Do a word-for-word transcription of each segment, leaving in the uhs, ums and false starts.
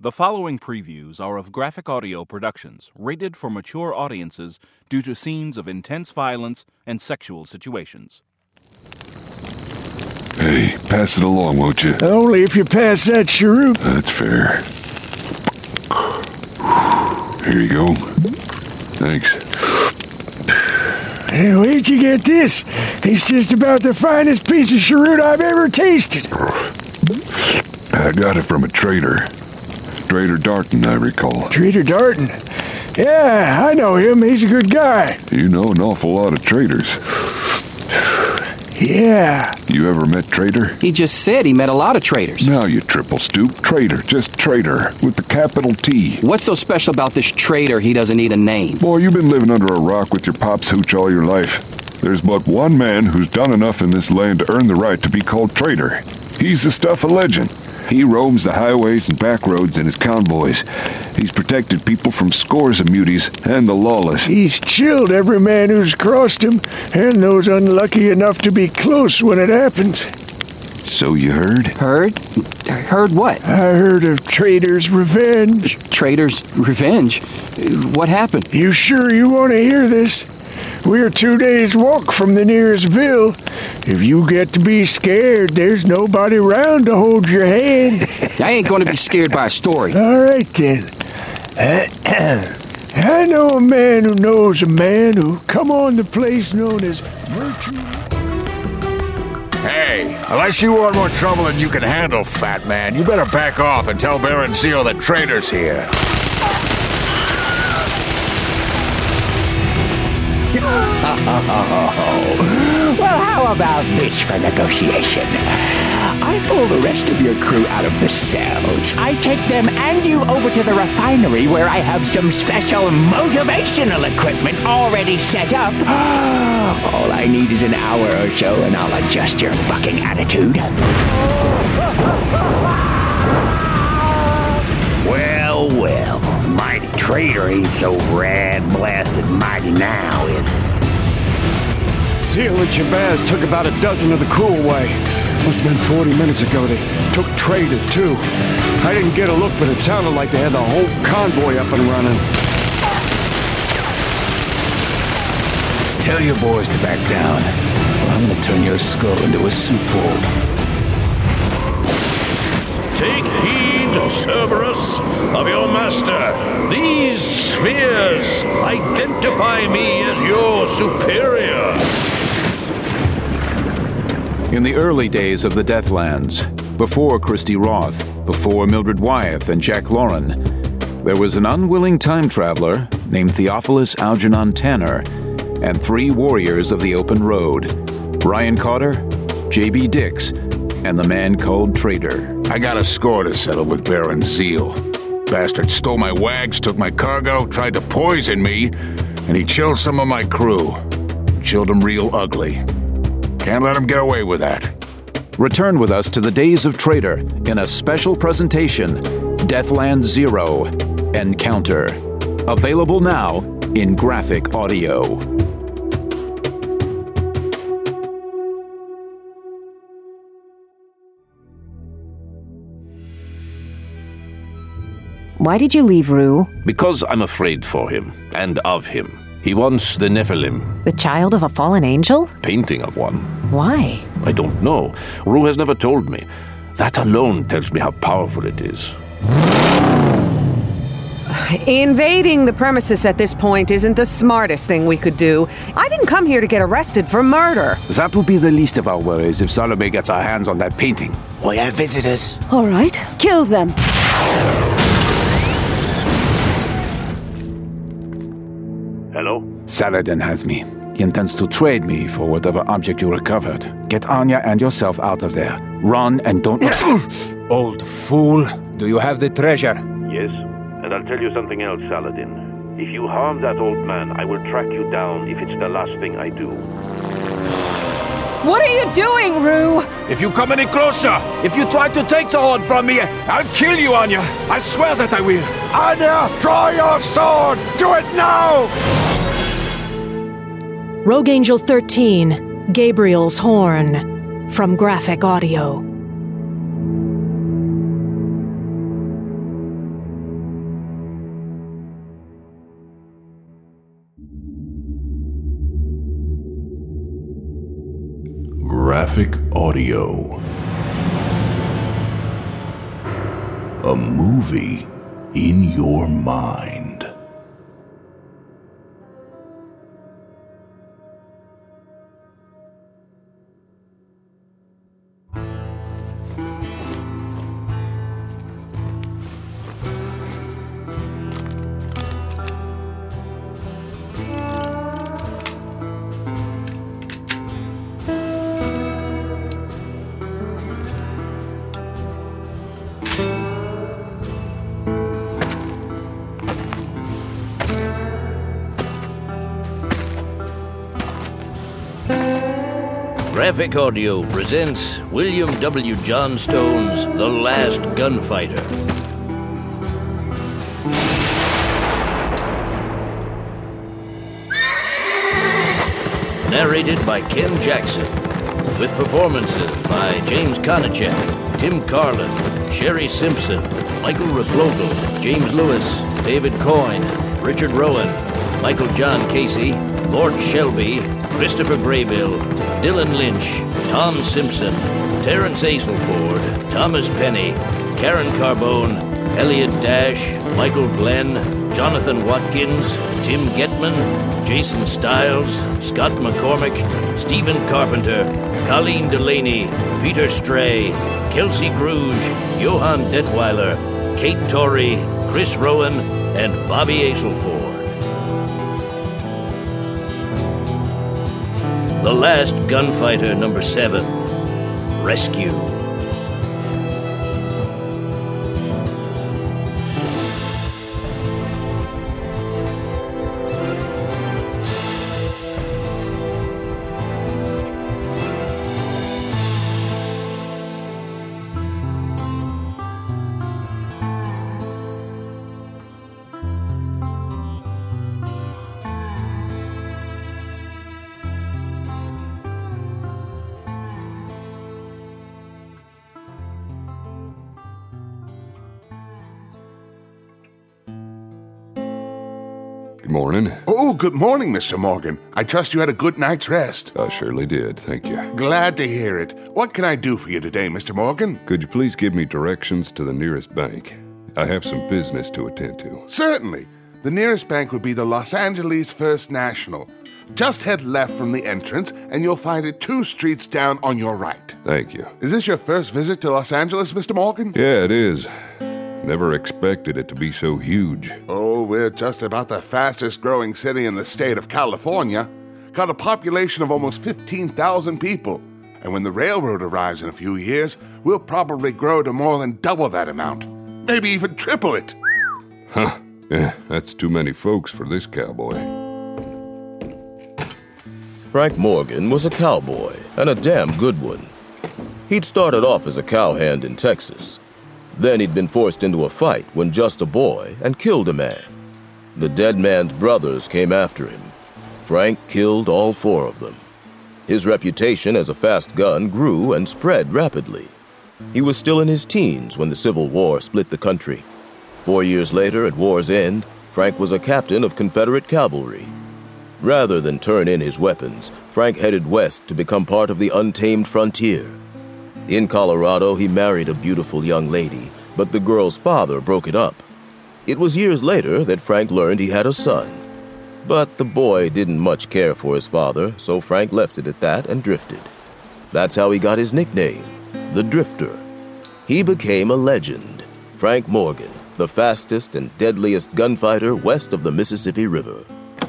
The following previews are of Graphic Audio Productions, rated for mature audiences due to scenes of intense violence and sexual situations. Hey, pass it along, won't you? Only if you pass that cheroot. That's fair. Here you go. Thanks. Hey, where'd you get this? It's just about the finest piece of cheroot I've ever tasted. I got it from a trader. Trader Darton, I recall. Trader Darton? Yeah, I know him. He's a good guy. You know an awful lot of traders. Yeah. You ever met Trader? He just said he met a lot of traders. Now you triple stoop. Trader, just Trader, with the capital T. What's so special about this trader he doesn't need a name? Boy, you've been living under a rock with your pop's hooch all your life. There's but one man who's done enough in this land to earn the right to be called Trader. He's the stuff of legend. He roams the highways and back roads in his convoys. He's protected people from scores of muties and the lawless. He's chilled every man who's crossed him, and those unlucky enough to be close when it happens. So you heard? Heard? Heard what? I heard of Trader's revenge. Trader's revenge? What happened? You sure you want to hear this? We're two days' walk from the nearest ville. If you get to be scared, there's nobody around to hold your hand. I ain't going to be scared by a story. All right, then. I know a man who knows a man who come on the place known as Virtue. Hey, unless you want more trouble than you can handle, fat man, you better back off and tell Baron Zeal that Trader's here. Well, how about this for negotiation? I pull the rest of your crew out of the cells. I take them and you over to the refinery where I have some special motivational equipment already set up. All I need is an hour or so and I'll adjust your fucking attitude. Well, well, mighty Trader ain't so rad-blasted mighty now, is it? Zeal and Shabazz took about a dozen of the crew away. Must have been forty minutes ago. They took Trader, too. I didn't get a look, but it sounded like they had the whole convoy up and running. Tell your boys to back down, or I'm gonna turn your skull into a soup bowl. Take heed, Cerberus, of your master. These spheres identify me as your superior. In the early days of the Deathlands, before Christy Roth, before Mildred Wyeth and Jack Lauren, there was an unwilling time traveler named Theophilus Algernon Tanner and three warriors of the open road, Ryan Cotter, J B Dix, and the man called Trader. I got a score to settle with Baron Zeal. Bastard stole my wags, took my cargo, tried to poison me, and he chilled some of my crew. Chilled them real ugly. Can't let him get away with that. Return with us to the days of Trader in a special presentation, Deathland Zero, Encounter. Available now in Graphic Audio. Why did you leave Rue? Because I'm afraid for him, and of him. He wants the Nephilim. The child of a fallen angel? Painting of one. Why? I don't know. Rue has never told me. That alone tells me how powerful it is. Invading the premises at this point isn't the smartest thing we could do. I didn't come here to get arrested for murder. That will be the least of our worries if Salome gets our hands on that painting. We have visitors. All right, kill them. Hello? Saladin has me. He intends to trade me for whatever object you recovered. Get Anya and yourself out of there. Run and don't... Old fool. Do you have the treasure? Yes, and I'll tell you something else, Saladin. If you harm that old man, I will track you down if it's the last thing I do. What are you doing, Rue? If you come any closer, if you try to take the horn from me, I'll kill you, Anya. I swear that I will. Anya, draw your sword! Do it now! Rogue Angel thirteen, Gabriel's Horn, from Graphic Audio. Graphic Audio. A movie in your mind. Graphic Audio presents William W. Johnstone's The Last Gunfighter. Narrated by Ken Jackson, with performances by James Konachek, Tim Carlin, Sherry Simpson, Michael Replogle, James Lewis, David Coyne, Richard Rowan, Michael John Casey, Lord Shelby, Christopher Graybill, Dylan Lynch, Tom Simpson, Terrence Aselford, Thomas Penny, Karen Carbone, Elliot Dash, Michael Glenn, Jonathan Watkins, Tim Getman, Jason Stiles, Scott McCormick, Stephen Carpenter, Colleen Delaney, Peter Stray, Kelsey Gruge, Johan Detweiler, Kate Torrey, Chris Rowan, and Bobby Aselford. The Last Gunfighter, number seven, Rescue. Good morning. Oh, good morning, Mister Morgan. I trust you had a good night's rest. I surely did, thank you. Glad to hear it. What can I do for you today, Mister Morgan? Could you please give me directions to the nearest bank? I have some business to attend to. Certainly. The nearest bank would be the Los Angeles First National. Just head left from the entrance, and you'll find it two streets down on your right. Thank you. Is this your first visit to Los Angeles, Mister Morgan? Yeah, it is. Never expected it to be so huge. Oh, we're just about the fastest growing city in the state of California. Got a population of almost fifteen thousand people. And when the railroad arrives in a few years, we'll probably grow to more than double that amount. Maybe even triple it. Huh. Yeah, that's too many folks for this cowboy. Frank Morgan was a cowboy, and a damn good one. He'd started off as a cowhand in Texas. Then he'd been forced into a fight when just a boy and killed a man. The dead man's brothers came after him. Frank killed all four of them. His reputation as a fast gun grew and spread rapidly. He was still in his teens when the Civil War split the country. Four years later, at war's end, Frank was a captain of Confederate cavalry. Rather than turn in his weapons, Frank headed west to become part of the untamed frontier. In Colorado, he married a beautiful young lady, but the girl's father broke it up. It was years later that Frank learned he had a son. But the boy didn't much care for his father, so Frank left it at that and drifted. That's how he got his nickname, the Drifter. He became a legend, Frank Morgan, the fastest and deadliest gunfighter west of the Mississippi River.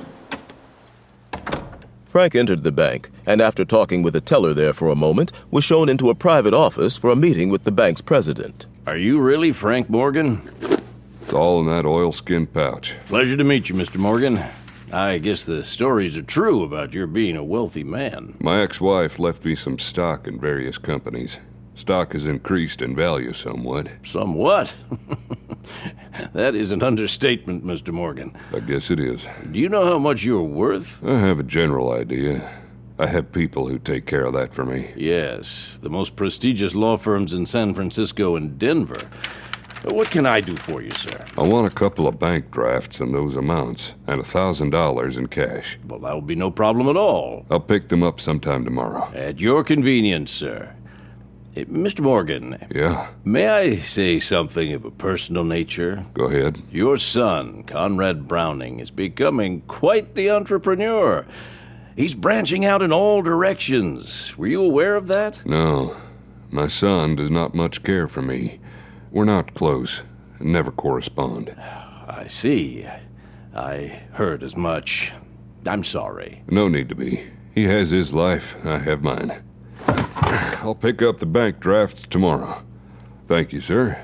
Frank entered the bank, and after talking with a teller there for a moment, was shown into a private office for a meeting with the bank's president. Are you really Frank Morgan? It's all in that oilskin pouch. Pleasure to meet you, Mister Morgan. I guess the stories are true about your being a wealthy man. My ex-wife left me some stock in various companies. Stock has increased in value somewhat. Somewhat? That is an understatement, Mister Morgan. I guess it is. Do you know how much you're worth? I have a general idea. I have people who take care of that for me. Yes, the most prestigious law firms in San Francisco and Denver. What can I do for you, sir? I want a couple of bank drafts and those amounts, and a thousand dollars in cash. Well, that will be no problem at all. I'll pick them up sometime tomorrow. At your convenience, sir. Uh, Mister Morgan. Yeah? May I say something of a personal nature? Go ahead. Your son, Conrad Browning, is becoming quite the entrepreneur. He's branching out in all directions. Were you aware of that? No. My son does not much care for me. We're not close, and never correspond. I see. I heard as much. I'm sorry. No need to be. He has his life, I have mine. I'll pick up the bank drafts tomorrow. Thank you, sir.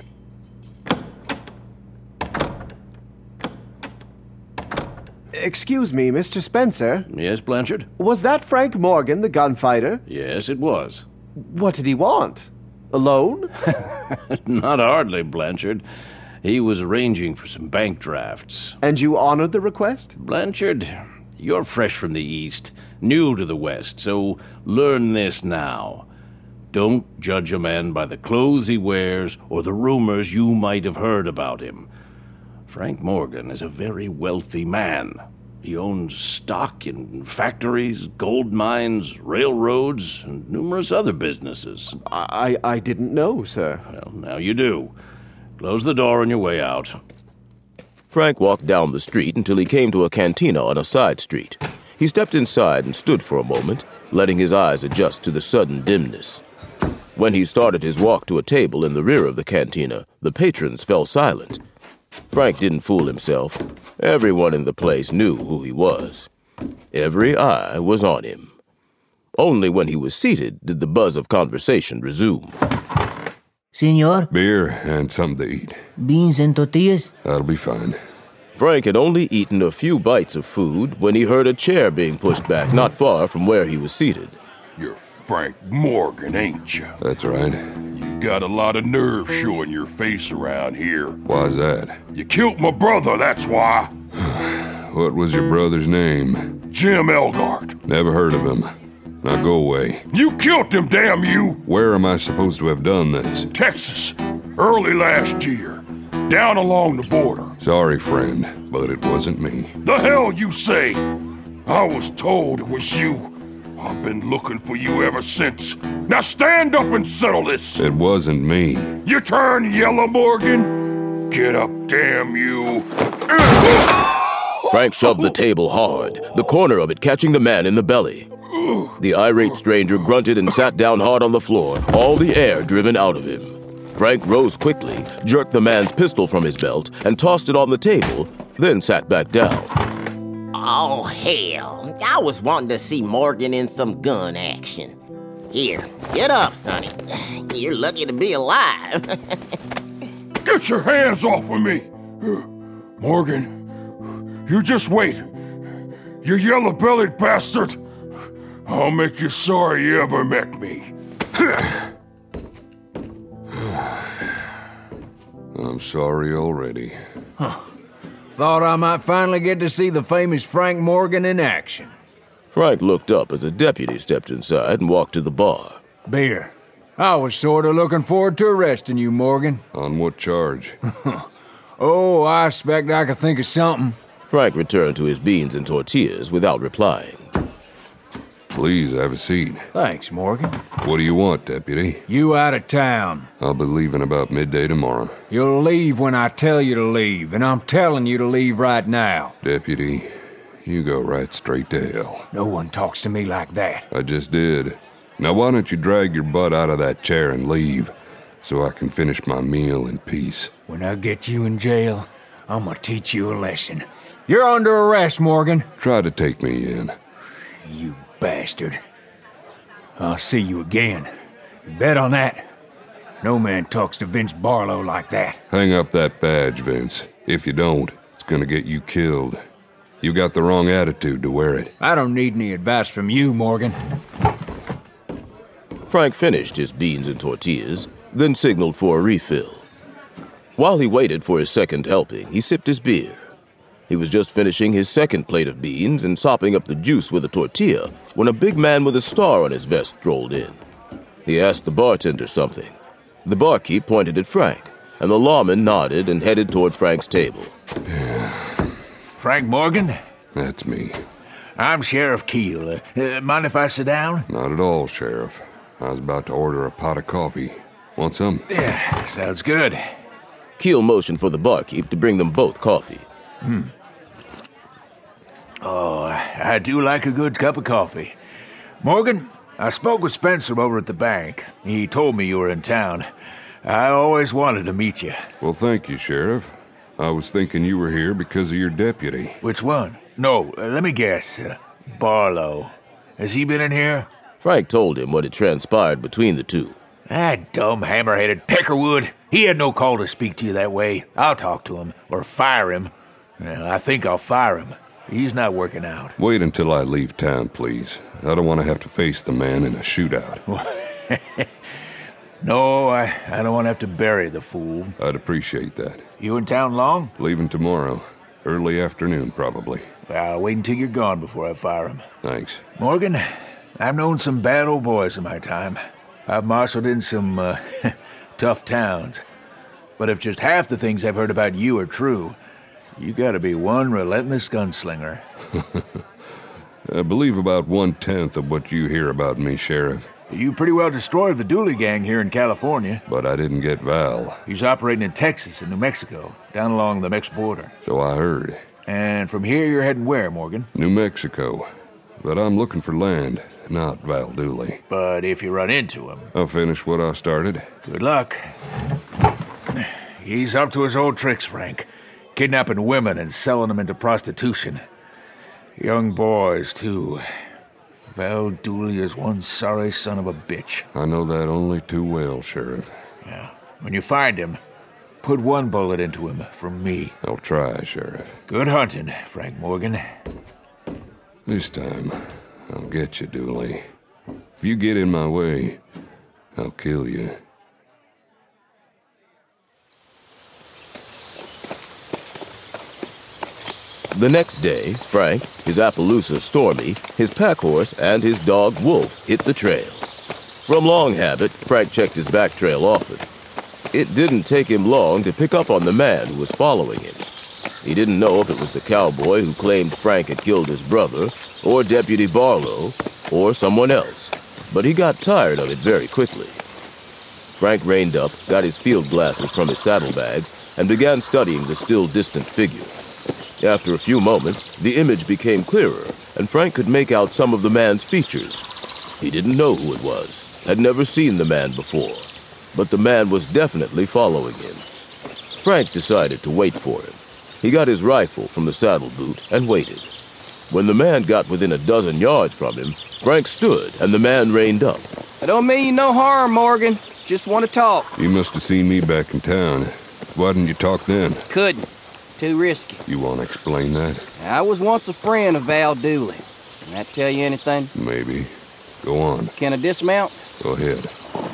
Excuse me, Mister Spencer. Yes, Blanchard? Was that Frank Morgan, the gunfighter? Yes, it was. What did he want? A loan? Not hardly, Blanchard. He was arranging for some bank drafts. And you honored the request? Blanchard, you're fresh from the East, new to the West, so learn this now. Don't judge a man by the clothes he wears or the rumors you might have heard about him. Frank Morgan is a very wealthy man. He owns stock in factories, gold mines, railroads, and numerous other businesses. I, I didn't know, sir. Well, now you do. Close the door on your way out. Frank walked down the street until he came to a cantina on a side street. He stepped inside and stood for a moment, letting his eyes adjust to the sudden dimness. When he started his walk to a table in the rear of the cantina, the patrons fell silent. Frank didn't fool himself. Everyone in the place knew who he was. Every eye was on him. Only when he was seated did the buzz of conversation resume. Senor? Beer and something to eat. Beans and tortillas? That'll be fine. Frank had only eaten a few bites of food when he heard a chair being pushed back not far from where he was seated. You're Frank Morgan, ain't you? That's right. You got a lot of nerve showing your face around here. Why's that? You killed my brother, that's why. What was your brother's name? Jim Elgart. Never heard of him. Now go away. You killed him, damn you! Where am I supposed to have done this? Texas. Early last year. Down along the border. Sorry, friend, but it wasn't me. The hell you say? I was told it was you. I've been looking for you ever since. Now stand up and settle this. It wasn't me. You turn yellow, Morgan? Get up, damn you. Frank shoved the table hard, the corner of it catching the man in the belly. The irate stranger grunted and sat down hard on the floor, all the air driven out of him. Frank rose quickly, jerked the man's pistol from his belt, and tossed it on the table, then sat back down. Oh, hell. I was wanting to see Morgan in some gun action. Here, get up, Sonny. You're lucky to be alive. Get your hands off of me! Morgan, you just wait. You yellow-bellied bastard. I'll make you sorry you ever met me. I'm sorry already. Huh. Thought I might finally get to see the famous Frank Morgan in action. Frank looked up as a deputy stepped inside and walked to the bar. Beer. I was sort of looking forward to arresting you, Morgan. On what charge? Oh, I expect I could think of something. Frank returned to his beans and tortillas without replying. Please, have a seat. Thanks, Morgan. What do you want, deputy? You out of town. I'll be leaving about midday tomorrow. You'll leave when I tell you to leave, and I'm telling you to leave right now. Deputy, you go right straight to hell. No one talks to me like that. I just did. Now why don't you drag your butt out of that chair and leave, so I can finish my meal in peace? When I get you in jail, I'm gonna teach you a lesson. You're under arrest, Morgan. Try to take me in. You bastard. I'll see you again. Bet on that. No man talks to Vince Barlow like that. Hang up that badge, Vince. If you don't, it's gonna get you killed. You got the wrong attitude to wear it. I don't need any advice from you, Morgan. Frank finished his beans and tortillas, then signaled for a refill. While he waited for his second helping, he sipped his beer. He was just finishing his second plate of beans and sopping up the juice with a tortilla when a big man with a star on his vest strolled in. He asked the bartender something. The barkeep pointed at Frank. and the lawman nodded and headed toward Frank's table. Frank Morgan? That's me. I'm Sheriff Keel. Uh, uh, mind if I sit down? Not at all, Sheriff. I was about to order a pot of coffee. Want some? Yeah, sounds good. Keel motioned for the barkeep to bring them both coffee. Hmm. Oh, I do like a good cup of coffee. Morgan, I spoke with Spencer over at the bank. He told me you were in town. I always wanted to meet you. Well, thank you, Sheriff. I was thinking you were here because of your deputy. Which one? No, uh, let me guess. Uh, Barlow. Has he been in here? Frank told him what had transpired between the two. That dumb hammer-headed Peckerwood. He had no call to speak to you that way. I'll talk to him, or fire him. Well, I think I'll fire him. He's not working out. Wait until I leave town, please. I don't want to have to face the man in a shootout. No, I, I don't want to have to bury the fool. I'd appreciate that. You in town long? Leaving tomorrow. Early afternoon, probably. Well, I'll wait until you're gone before I fire him. Thanks. Morgan, I've known some bad old boys in my time. I've marshaled in some uh, tough towns. But if just half the things I've heard about you are true, you gotta be one relentless gunslinger. I believe about one-tenth of what you hear about me, Sheriff. You pretty well destroyed the Dooley gang here in California. But I didn't get Val. He's operating in Texas and New Mexico, down along the Mex border. So I heard. And from here you're heading where, Morgan? New Mexico. But I'm looking for land, not Val Dooley. But if you run into him... I'll finish what I started. Good luck. He's up to his old tricks, Frank. Kidnapping women and selling them into prostitution. Young boys, too. Val Dooley is one sorry son of a bitch. I know that only too well, Sheriff. Yeah. When you find him, put one bullet into him from me. I'll try, Sheriff. Good hunting, Frank Morgan. This time, I'll get you, Dooley. If you get in my way, I'll kill you. The next day, Frank, his Appaloosa Stormy, his pack horse, and his dog Wolf hit the trail. From long habit, Frank checked his back trail often. It didn't take him long to pick up on the man who was following him. He didn't know if it was the cowboy who claimed Frank had killed his brother, or Deputy Barlow, or someone else, but he got tired of it very quickly. Frank reined up, got his field glasses from his saddlebags, and began studying the still distant figure. After a few moments, the image became clearer, and Frank could make out some of the man's features. He didn't know who it was, had never seen the man before, but the man was definitely following him. Frank decided to wait for him. He got his rifle from the saddle boot and waited. When the man got within a dozen yards from him, Frank stood, and the man reined up. I don't mean you no harm, Morgan. Just want to talk. You must have seen me back in town. Why didn't you talk then? Couldn't. Too risky. You want to explain that? I was once a friend of Val Dooley. Can that tell you anything? Maybe. Go on. Can I dismount? Go ahead.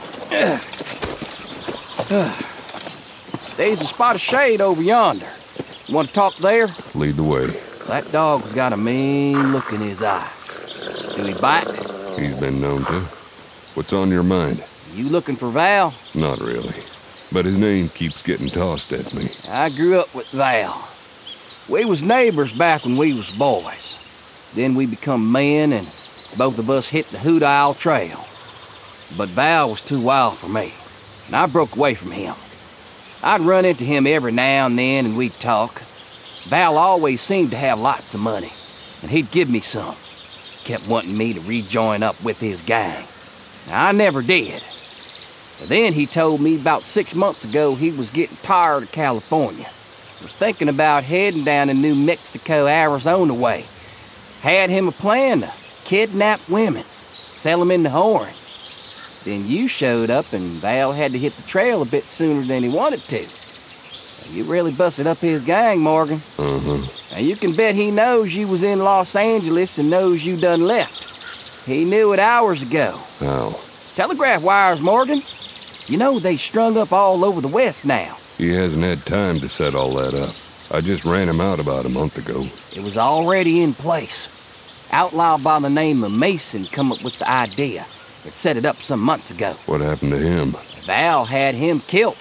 There's a spot of shade over yonder. Want to talk there? Lead the way. That dog's got a mean look in his eye. Do he bite? He's been known to. What's on your mind? You looking for Val? Not really. But his name keeps getting tossed at me. I grew up with Val. We was neighbors back when we was boys. Then we become men, and both of us hit the Hoot Owl Trail. But Val was too wild for me, and I broke away from him. I'd run into him every now and then, and we'd talk. Val always seemed to have lots of money, and he'd give me some. Kept wanting me to rejoin up with his gang. Now, I never did. But then he told me about six months ago he was getting tired of California. Was thinking about heading down to New Mexico, Arizona way. Had him a plan to kidnap women, sell them into Horn. Then you showed up and Val had to hit the trail a bit sooner than he wanted to. You really busted up his gang, Morgan. Uh-huh. Now you can bet he knows you was in Los Angeles and knows you done left. He knew it hours ago. How? Telegraph wires, Morgan. You know they strung up all over the West now. He hasn't had time to set all that up. I just ran him out about a month ago. It was already in place. Outlaw by the name of Mason come up with the idea. It set it up some months ago. What happened to him? Val had him killed.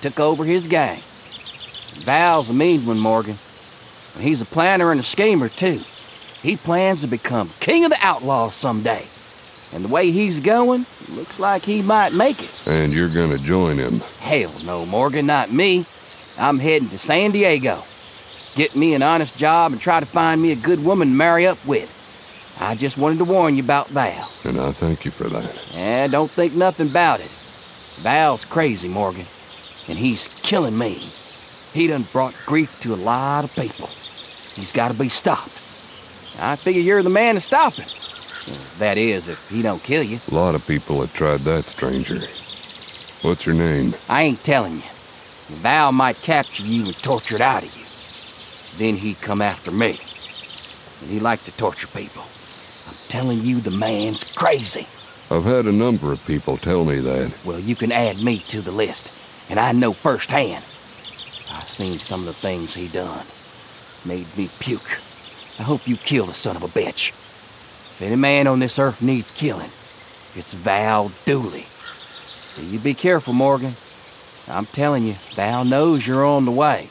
took over his gang. Val's a mean one, Morgan. And he's a planner and a schemer, too. He plans to become king of the outlaws someday. And the way he's going, looks like he might make it. And you're gonna join him? Hell no, Morgan, not me. I'm heading to San Diego. Get me an honest job and try to find me a good woman to marry up with. I just wanted to warn you about Val. And I thank you for that. Eh, don't think nothing about it. Val's crazy, Morgan. And he's killing me. He done brought grief to a lot of people. He's gotta be stopped. I figure you're the man to stop him. That is, if he don't kill you. A lot of people have tried that, stranger. What's your name? I ain't telling you. Val might capture you and torture it out of you. Then he'd come after me. And he liked to torture people. I'm telling you, the man's crazy. I've had a number of people tell me that. Well, you can add me to the list. And I know firsthand. I've seen some of the things he done. Made me puke. I hope you kill the son of a bitch. If any man on this earth needs killing, it's Val Dooley. So you be careful, Morgan. I'm telling you, Val knows you're on the way.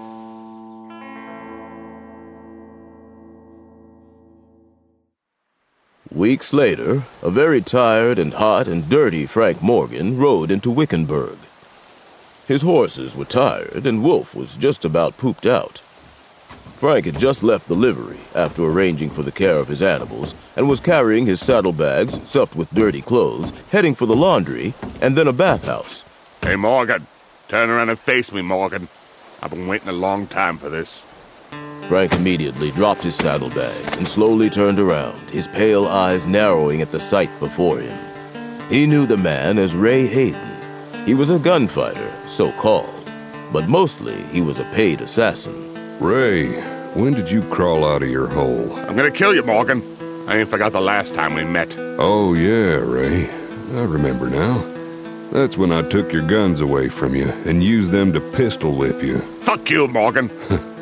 Weeks later, a very tired and hot and dirty Frank Morgan rode into Wickenburg. His horses were tired, and Wolf was just about pooped out. Frank had just left the livery after arranging for the care of his animals and was carrying his saddlebags stuffed with dirty clothes, heading for the laundry and then a bathhouse. Hey, Morgan. Turn around and face me, Morgan. I've been waiting a long time for this. Frank immediately dropped his saddlebags and slowly turned around, his pale eyes narrowing at the sight before him. He knew the man as Ray Hayden. He was a gunfighter, so-called, but mostly he was a paid assassin. Ray, when did you crawl out of your hole? I'm gonna kill you, Morgan. I ain't forgot the last time we met. Oh, yeah, Ray. I remember now. That's when I took your guns away from you and used them to pistol whip you. Fuck you, Morgan.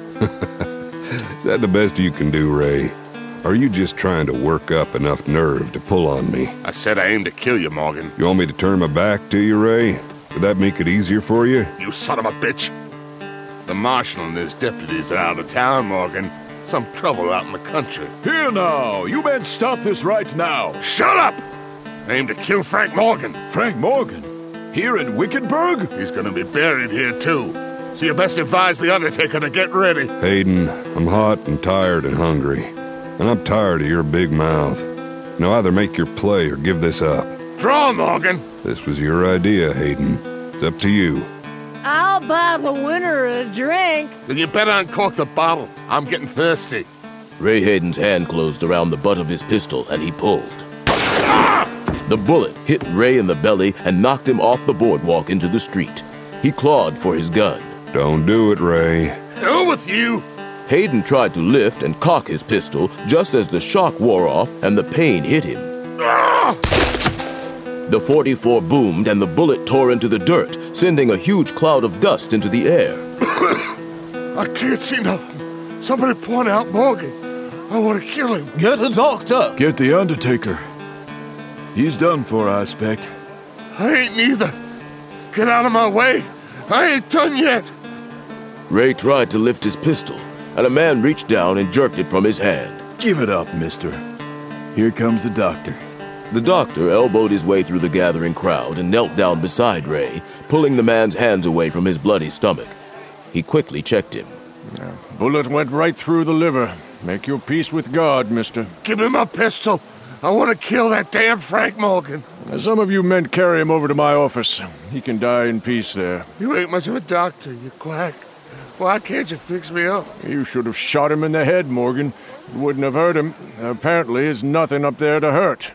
Is that the best you can do, Ray? Or are you just trying to work up enough nerve to pull on me? I said I aim to kill you, Morgan. You want me to turn my back to you, Ray? Would that make it easier for you? You son of a bitch. The marshal and his deputies are out of town, Morgan. Some trouble out in the country. Here now! You men stop this right now! Shut up! I aim to kill Frank Morgan. Frank Morgan? Here in Wickenburg? He's gonna be buried here, too. So you best advise the Undertaker to get ready. Hayden, I'm hot and tired and hungry. And I'm tired of your big mouth. Now either make your play or give this up. Draw, Morgan! This was your idea, Hayden. It's up to you. I'll buy the winner a drink. Then you better uncork the bottle. I'm getting thirsty. Ray Hayden's hand closed around the butt of his pistol, and he pulled. Ah! The bullet hit Ray in the belly and knocked him off the boardwalk into the street. He clawed for his gun. Don't do it, Ray. Hell with you! Hayden tried to lift and cock his pistol just as the shock wore off and the pain hit him. Ah! The forty-four boomed and the bullet tore into the dirt, sending a huge cloud of dust into the air. I can't see nothing. Somebody point out Morgan. I want to kill him. Get a doctor. Get the Undertaker. He's done for, I expect. I ain't neither. Get out of my way. I ain't done yet. Ray tried to lift his pistol, and a man reached down and jerked it from his hand. Give it up, mister. Here comes the doctor. The doctor elbowed his way through the gathering crowd and knelt down beside Ray, pulling the man's hands away from his bloody stomach. He quickly checked him. Yeah, bullet went right through the liver. Make your peace with God, mister. Give me my pistol. I want to kill that damn Frank Morgan. Some of you men carry him over to my office. He can die in peace there. You ain't much of a doctor, you quack. Why can't you fix me up? You should have shot him in the head, Morgan. You wouldn't have hurt him. Apparently, there's nothing up there to hurt.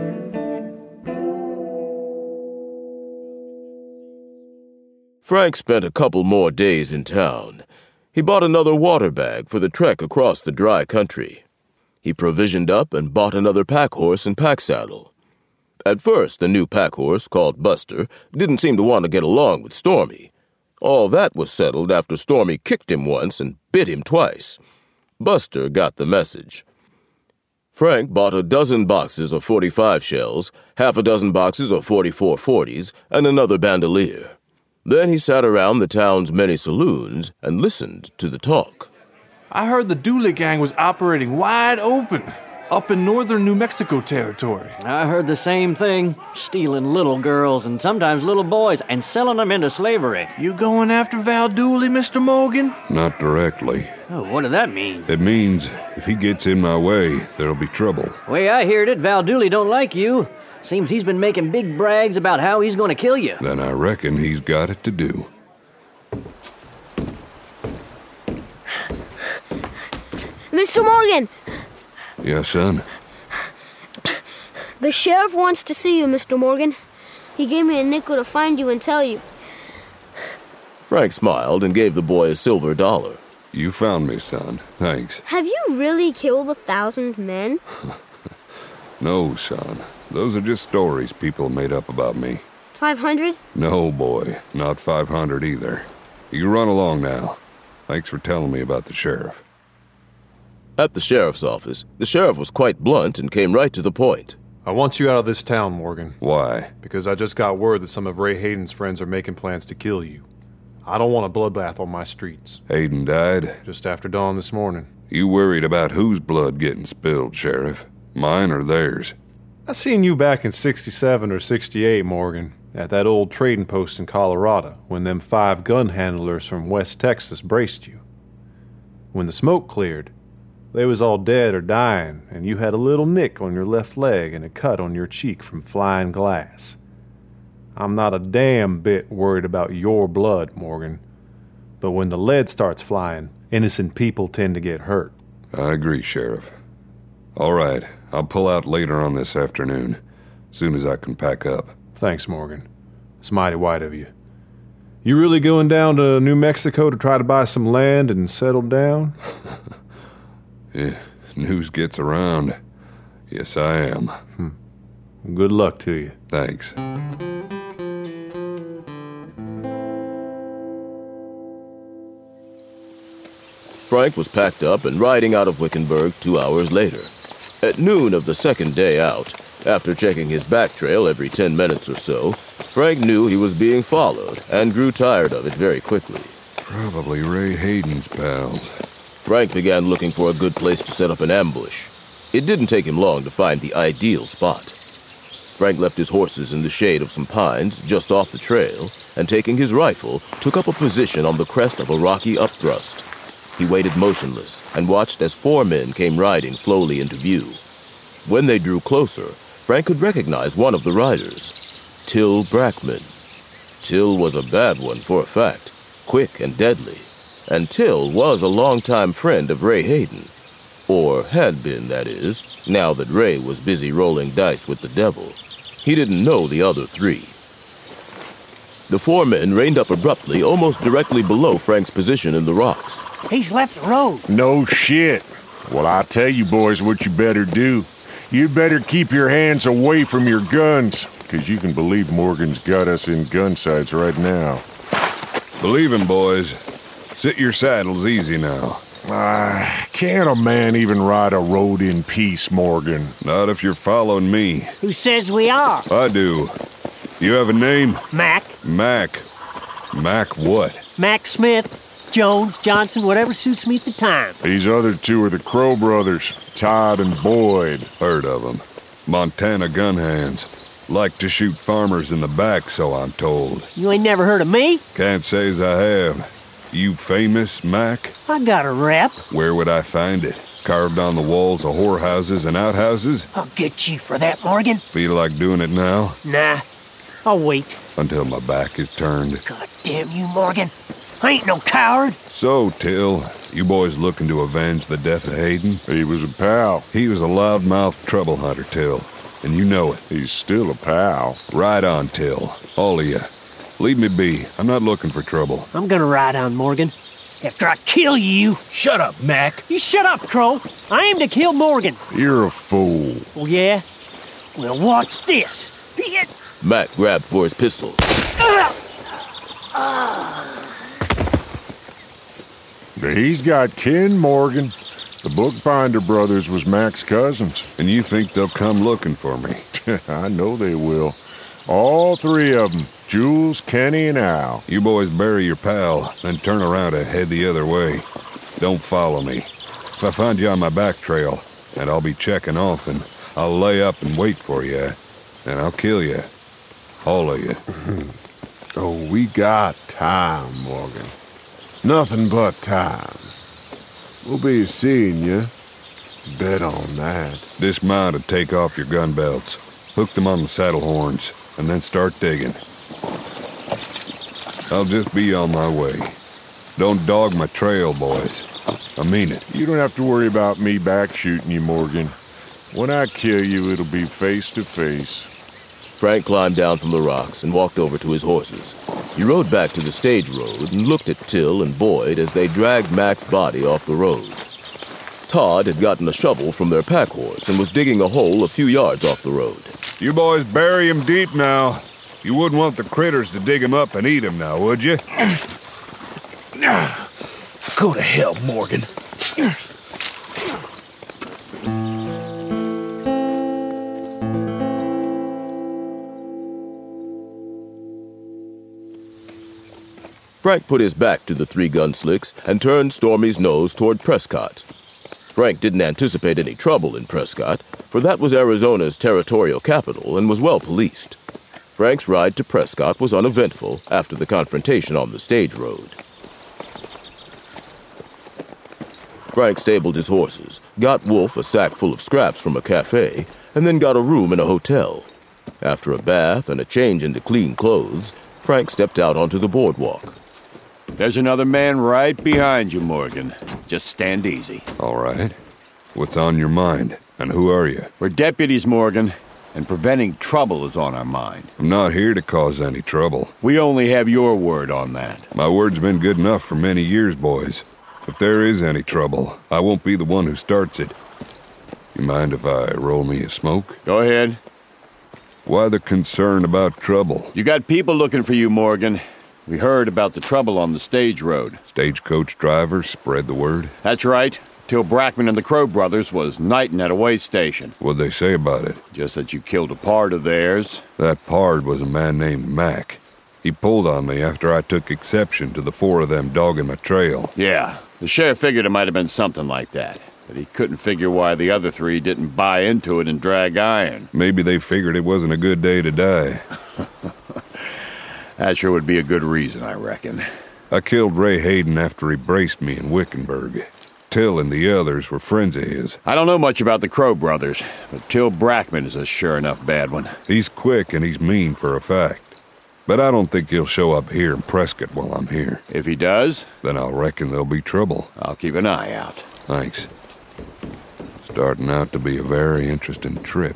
Frank spent a couple more days in town. He bought another water bag for the trek across the dry country. He provisioned up and bought another pack horse and pack saddle. At first, the new pack horse, called Buster, didn't seem to want to get along with Stormy. All that was settled after Stormy kicked him once and bit him twice. Buster got the message. Frank bought a dozen boxes of forty-five shells, half a dozen boxes of forty-four forties, and another bandolier. Then he sat around the town's many saloons and listened to the talk. I heard the Dooley gang was operating wide open up in northern New Mexico territory. I heard the same thing. Stealing little girls and sometimes little boys and selling them into slavery. You going after Val Dooley, Mister Morgan? Not directly. Oh, what does that mean? It means if he gets in my way, there'll be trouble. Way I heard it, Val Dooley don't like you. Seems he's been making big brags about how he's going to kill you. Then I reckon he's got it to do. Mister Morgan! Yeah, son? The sheriff wants to see you, Mister Morgan. He gave me a nickel to find you and tell you. Frank smiled and gave the boy a silver dollar. You found me, son. Thanks. Have you really killed a thousand men? No, son. Those are just stories people made up about me. Five hundred? No, boy. Not five hundred either. You run along now. Thanks for telling me about the sheriff. At the sheriff's office, the sheriff was quite blunt and came right to the point. I want you out of this town, Morgan. Why? Because I just got word that some of Ray Hayden's friends are making plans to kill you. I don't want a bloodbath on my streets. Hayden died? Just after dawn this morning. You worried about whose blood getting spilled, Sheriff? Mine or theirs? I seen you back in sixty-seven or sixty-eight, Morgan, at that old trading post in Colorado, when them five gun handlers from West Texas braced you. When the smoke cleared, they was all dead or dying, and you had a little nick on your left leg and a cut on your cheek from flying glass. I'm not a damn bit worried about your blood, Morgan. But when the lead starts flying, innocent people tend to get hurt. I agree, Sheriff. All right, I'll pull out later on this afternoon, soon as I can pack up. Thanks, Morgan. It's mighty white of you. You really going down to New Mexico to try to buy some land and settle down? Yeah, news gets around. Yes, I am. Hmm. Good luck to you. Thanks. Frank was packed up and riding out of Wickenburg two hours later. At noon of the second day out, after checking his back trail every ten minutes or so, Frank knew he was being followed and grew tired of it very quickly. Probably Ray Hayden's pals. Frank began looking for a good place to set up an ambush. It didn't take him long to find the ideal spot. Frank left his horses in the shade of some pines just off the trail, and taking his rifle, took up a position on the crest of a rocky upthrust. He waited motionless and watched as four men came riding slowly into view. When they drew closer, Frank could recognize one of the riders, Till Brackman. Till was a bad one for a fact, quick and deadly. And Till was a longtime friend of Ray Hayden. Or had been, that is, now that Ray was busy rolling dice with the devil. He didn't know the other three. The four men reined up abruptly, almost directly below Frank's position in the rocks. He's left the road. No shit. Well, I tell you boys what you better do. You'd better keep your hands away from your guns, because you can believe Morgan's got us in gun sights right now. Believe him, boys. Sit your saddles easy now. Ah, uh, can't a man even ride a road in peace, Morgan? Not if you're following me. Who says we are? I do. You have a name? Mac. Mac. Mac what? Mac Smith, Jones, Johnson, whatever suits me at the time. These other two are the Crow brothers, Todd and Boyd. Heard of them. Montana gun hands. Like to shoot farmers in the back, so I'm told. You ain't never heard of me? Can't say as I have. You famous, Mac? I got a rep. Where would I find it? Carved on the walls of whorehouses and outhouses? I'll get you for that, Morgan. Feel like doing it now? Nah, I'll wait. Until my back is turned. God damn you, Morgan. I ain't no coward. So, Till, you boys looking to avenge the death of Hayden? He was a pal. He was a loudmouth trouble hunter, Till. And you know it. He's still a pal. Ride on, Till. All of you. Leave me be. I'm not looking for trouble. I'm gonna ride on, Morgan. After I kill you... Shut up, Mac. You shut up, Crow. I aim to kill Morgan. You're a fool. Oh, yeah? Well, watch this. Mac grabbed for his pistol. He's got kin, Morgan. The Bookbinder brothers was Mac's cousins. And you think they'll come looking for me? I know they will. All three of them. Jules, Kenny, and Al. You boys bury your pal, then turn around and head the other way. Don't follow me. If I find you on my back trail, and I'll be checking often, I'll lay up and wait for you, and I'll kill you. All of you. Oh, we got time, Morgan. Nothing but time. We'll be seeing you. Bet on that. Dismount and take off your gun belts. Hook them on the saddle horns, and then start digging. I'll just be on my way. Don't dog my trail, boys. I mean it. You don't have to worry about me back shooting you, Morgan. When I kill you, it'll be face to face. Frank climbed down from the rocks and walked over to his horses. He rode back to the stage road and looked at Till and Boyd as they dragged Mac's body off the road. Todd had gotten a shovel from their pack horse and was digging a hole a few yards off the road. You boys bury him deep now. You wouldn't want the critters to dig him up and eat him now, would you? Go to hell, Morgan. Frank put his back to the three gun slicks and turned Stormy's nose toward Prescott. Frank didn't anticipate any trouble in Prescott, for that was Arizona's territorial capital and was well policed. Frank's ride to Prescott was uneventful after the confrontation on the stage road. Frank stabled his horses, got Wolf a sack full of scraps from a cafe, and then got a room in a hotel. After a bath and a change into clean clothes, Frank stepped out onto the boardwalk. There's another man right behind you, Morgan. Just stand easy. All right. What's on your mind? And who are you? We're deputies, Morgan, and preventing trouble is on our mind. I'm not here to cause any trouble. We only have your word on that. My word's been good enough for many years, boys. If there is any trouble, I won't be the one who starts it. You mind if I roll me a smoke? Go ahead. Why the concern about trouble? You got people looking for you, Morgan. We heard about the trouble on the stage road. Stagecoach drivers spread the word? That's right. Till Brackman and the Crow brothers was nighting at a way station. What'd they say about it? Just that you killed a pard of theirs. That pard was a man named Mac. He pulled on me after I took exception to the four of them dogging my trail. Yeah, the sheriff figured it might have been something like that. But he couldn't figure why the other three didn't buy into it and drag iron. Maybe they figured it wasn't a good day to die. That sure would be a good reason, I reckon. I killed Ray Hayden after he braced me in Wickenburg. Till and the others were friends of his. I don't know much about the Crow brothers, but Till Brackman is a sure enough bad one. He's quick and he's mean for a fact. But I don't think he'll show up here in Prescott while I'm here. If he does? Then I'll reckon there'll be trouble. I'll keep an eye out. Thanks. Starting out to be a very interesting trip.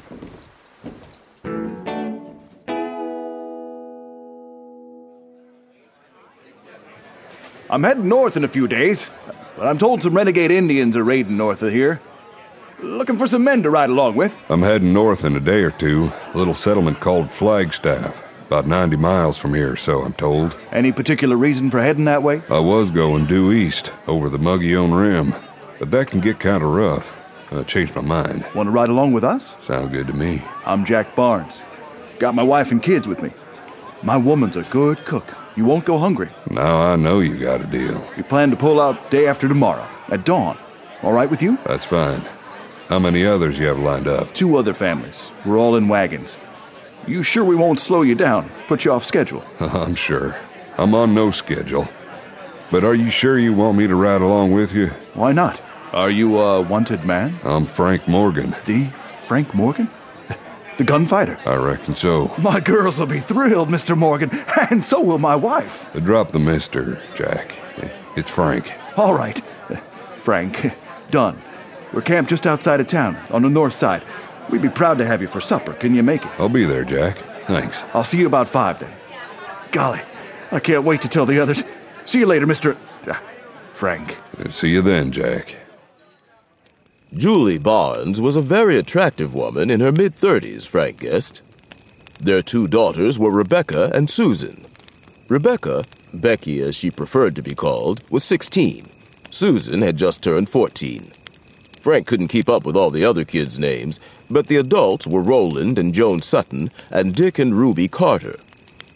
I'm heading north in a few days, but I'm told some renegade Indians are raiding north of here. Looking for some men to ride along with. I'm heading north in a day or two. A little settlement called Flagstaff. About ninety miles from here, so I'm told. Any particular reason for heading that way? I was going due east, over the Mogollon Rim. But that can get kind of rough. I changed my mind. Want to ride along with us? Sound good to me. I'm Jack Barnes. Got my wife and kids with me. My woman's a good cook. You won't go hungry. Now I know you got a deal. We plan to pull out day after tomorrow, at dawn. All right with you? That's fine. How many others you have lined up? Two other families. We're all in wagons. You sure we won't slow you down, put you off schedule? I'm sure. I'm on no schedule. But are you sure you want me to ride along with you? Why not? Are you a wanted man? I'm Frank Morgan. The Frank Morgan? The gunfighter? I reckon so. My girls will be thrilled, Mister Morgan, and so will my wife. Drop the mister, Jack. It's Frank. All right. Frank, done. We're camped just outside of town, on the north side. We'd be proud to have you for supper. Can you make it? I'll be there, Jack. Thanks. I'll see you about five, then. Golly, I can't wait to tell the others. See you later, Mister Uh, Frank. See you then, Jack. Julie Barnes was a very attractive woman in her mid-thirties, Frank guessed. Their two daughters were Rebecca and Susan. Rebecca, Becky as she preferred to be called, was sixteen. Susan had just turned fourteen. Frank couldn't keep up with all the other kids' names, but the adults were Roland and Joan Sutton and Dick and Ruby Carter.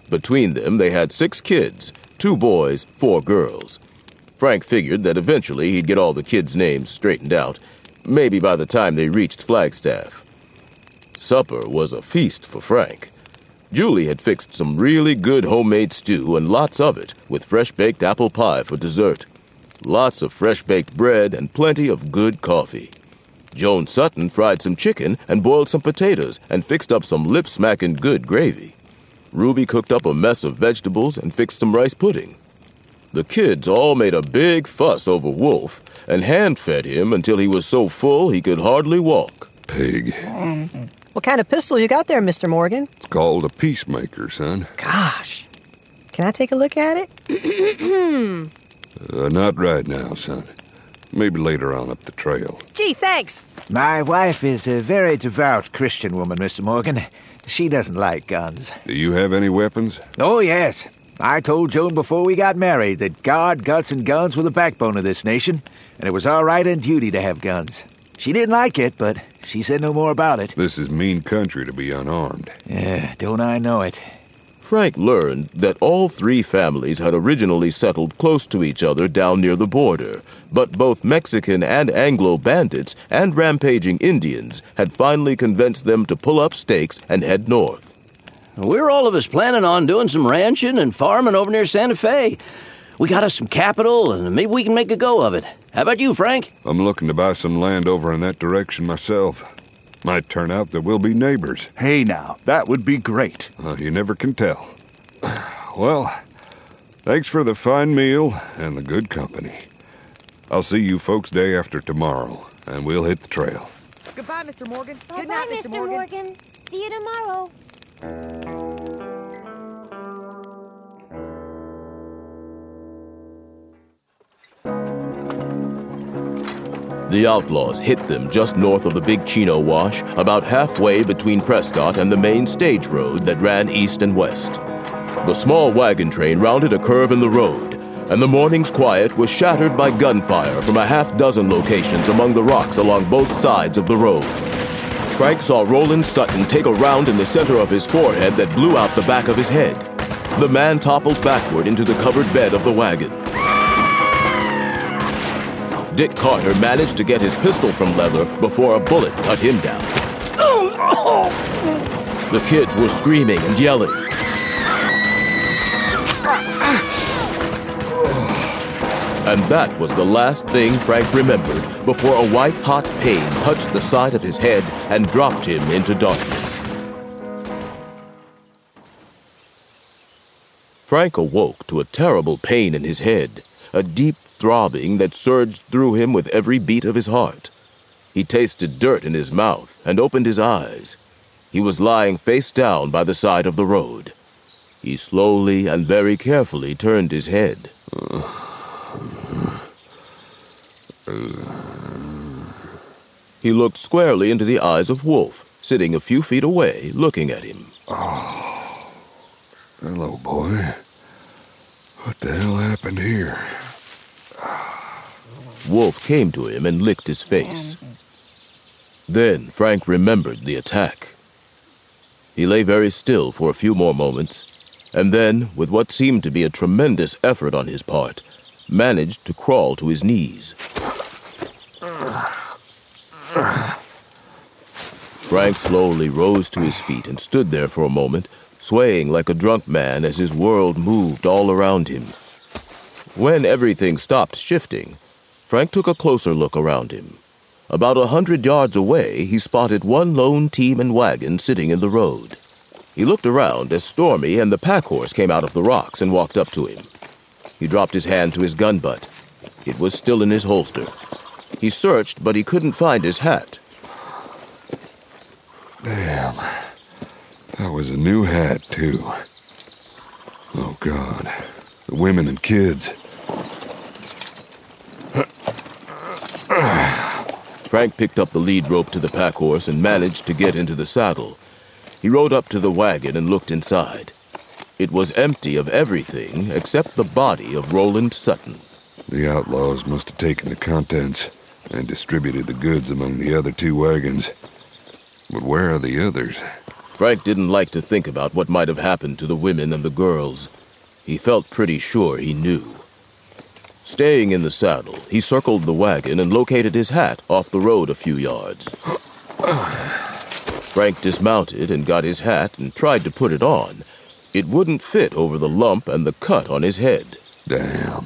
Between them, they had six kids, two boys, four girls. Frank figured that eventually he'd get all the kids' names straightened out, maybe by the time they reached Flagstaff. Supper was a feast for Frank. Julie had fixed some really good homemade stew and lots of it, with fresh-baked apple pie for dessert. Lots of fresh-baked bread and plenty of good coffee. Joan Sutton fried some chicken and boiled some potatoes and fixed up some lip-smacking good gravy. Ruby cooked up a mess of vegetables and fixed some rice pudding. The kids all made a big fuss over Wolf and hand-fed him until he was so full he could hardly walk. Pig. What kind of pistol you got there, Mister Morgan? It's called a Peacemaker, son. Gosh. Can I take a look at it? uh, not right now, son. Maybe later on up the trail. Gee, thanks. My wife is a very devout Christian woman, Mister Morgan. She doesn't like guns. Do you have any weapons? Oh, yes. I told Joan before we got married that God, guts, and guns were the backbone of this nation, and it was our right and duty to have guns. She didn't like it, but she said no more about it. This is mean country to be unarmed. Yeah, don't I know it. Frank learned that all three families had originally settled close to each other down near the border, but both Mexican and Anglo bandits and rampaging Indians had finally convinced them to pull up stakes and head north. We're all of us planning on doing some ranching and farming over near Santa Fe. We got us some capital, and maybe we can make a go of it. How about you, Frank? I'm looking to buy some land over in that direction myself. Might turn out that we'll be neighbors. Hey now, that would be great. Uh, you never can tell. Well, thanks for the fine meal and the good company. I'll see you folks day after tomorrow, and we'll hit the trail. Goodbye, Mister Morgan. Bye Good bye, night, Mister Mister Morgan. Morgan. See you tomorrow. The outlaws hit them just north of the Big Chino Wash, about halfway between Prescott and the main stage road that ran east and west. The small wagon train rounded a curve in the road, and the morning's quiet was shattered by gunfire from a half dozen locations among the rocks along both sides of the road. Frank saw Roland Sutton take a round in the center of his forehead that blew out the back of his head. The man toppled backward into the covered bed of the wagon. Dick Carter managed to get his pistol from Leather before a bullet cut him down. The kids were screaming and yelling. And that was the last thing Frank remembered before a white-hot pain touched the side of his head and dropped him into darkness. Frank awoke to a terrible pain in his head, a deep throbbing that surged through him with every beat of his heart. He tasted dirt in his mouth and opened his eyes. He was lying face down by the side of the road. He slowly and very carefully turned his head. He looked squarely into the eyes of Wolf, sitting a few feet away, looking at him. Oh, hello, boy. What the hell happened here? Wolf came to him and licked his face. Then Frank remembered the attack. He lay very still for a few more moments, and then, with what seemed to be a tremendous effort on his part, managed to crawl to his knees. Frank slowly rose to his feet and stood there for a moment, swaying like a drunk man as his world moved all around him. When everything stopped shifting, Frank took a closer look around him. About a hundred yards away, he spotted one lone team and wagon sitting in the road. He looked around as Stormy and the pack horse came out of the rocks and walked up to him. He dropped his hand to his gun butt. It was still in his holster. He searched, but he couldn't find his hat. Damn. That was a new hat, too. Oh, God. The women and kids. Frank picked up the lead rope to the pack horse and managed to get into the saddle. He rode up to the wagon and looked inside. It was empty of everything except the body of Roland Sutton. The outlaws must have taken the contents and distributed the goods among the other two wagons. But where are the others? Frank didn't like to think about what might have happened to the women and the girls. He felt pretty sure he knew. Staying in the saddle, he circled the wagon and located his hat off the road a few yards. Frank dismounted and got his hat and tried to put it on. It wouldn't fit over the lump and the cut on his head. Damn.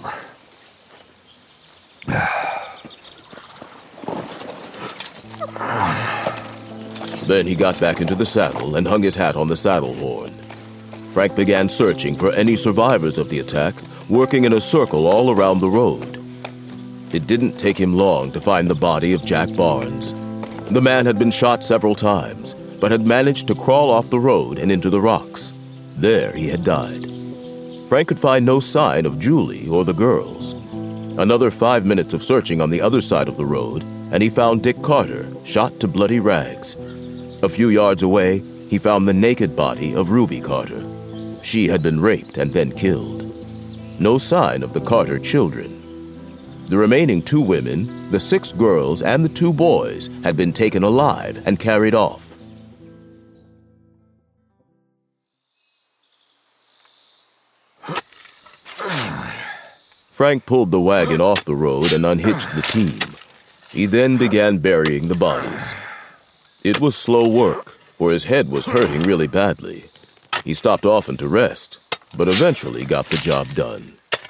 Then he got back into the saddle and hung his hat on the saddle horn. Frank began searching for any survivors of the attack, working in a circle all around the road. It didn't take him long to find the body of Jack Barnes. The man had been shot several times, but had managed to crawl off the road and into the rocks. There he had died. Frank could find no sign of Julie or the girls. Another five minutes of searching on the other side of the road, and he found Dick Carter, shot to bloody rags. A few yards away, he found the naked body of Ruby Carter. She had been raped and then killed. No sign of the Carter children. The remaining two women, the six girls, and the two boys had been taken alive and carried off. Frank pulled the wagon off the road and unhitched the team. He then began burying the bodies. It was slow work, for his head was hurting really badly. He stopped often to rest, but eventually got the job done.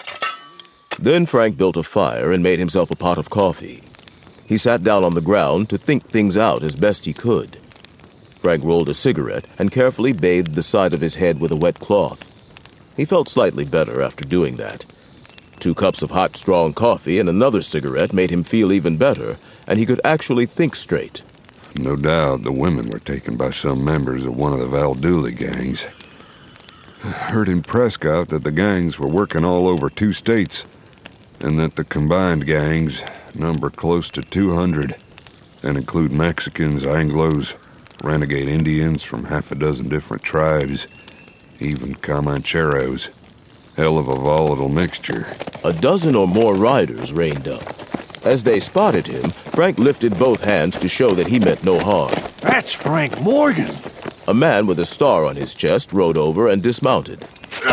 Then Frank built a fire and made himself a pot of coffee. He sat down on the ground to think things out as best he could. Frank rolled a cigarette and carefully bathed the side of his head with a wet cloth. He felt slightly better after doing that. Two cups of hot, strong coffee and another cigarette made him feel even better, and he could actually think straight. No doubt the women were taken by some members of one of the Val Dooley gangs. I heard in Prescott that the gangs were working all over two states, and that the combined gangs number close to two hundred, and include Mexicans, Anglos, renegade Indians from half a dozen different tribes, even Comancheros. Hell of a volatile mixture. A dozen or more riders reined up. As they spotted him, Frank lifted both hands to show that he meant no harm. That's Frank Morgan! A man with a star on his chest rode over and dismounted.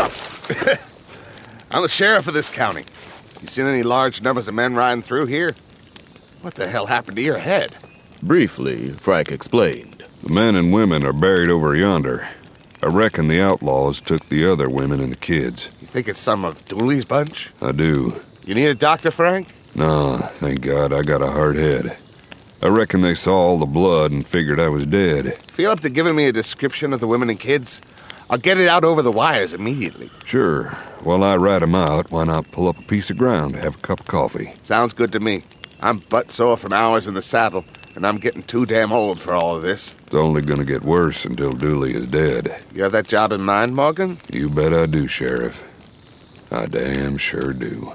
I'm the sheriff of this county. You seen any large numbers of men riding through here? What the hell happened to your head? Briefly, Frank explained. The men and women are buried over yonder. I reckon the outlaws took the other women and the kids. You think it's some of Dooley's bunch? I do. You need a doctor, Frank? No, thank God I got a hard head. I reckon they saw all the blood and figured I was dead. Feel up to giving me a description of the women and kids? I'll get it out over the wires immediately. Sure. While I write 'em out, why not pull up a piece of ground to have a cup of coffee? Sounds good to me. I'm butt sore from hours in the saddle, and I'm getting too damn old for all of this. It's only gonna get worse until Dooley is dead. You have that job in mind, Morgan? You bet I do, Sheriff. I damn sure do.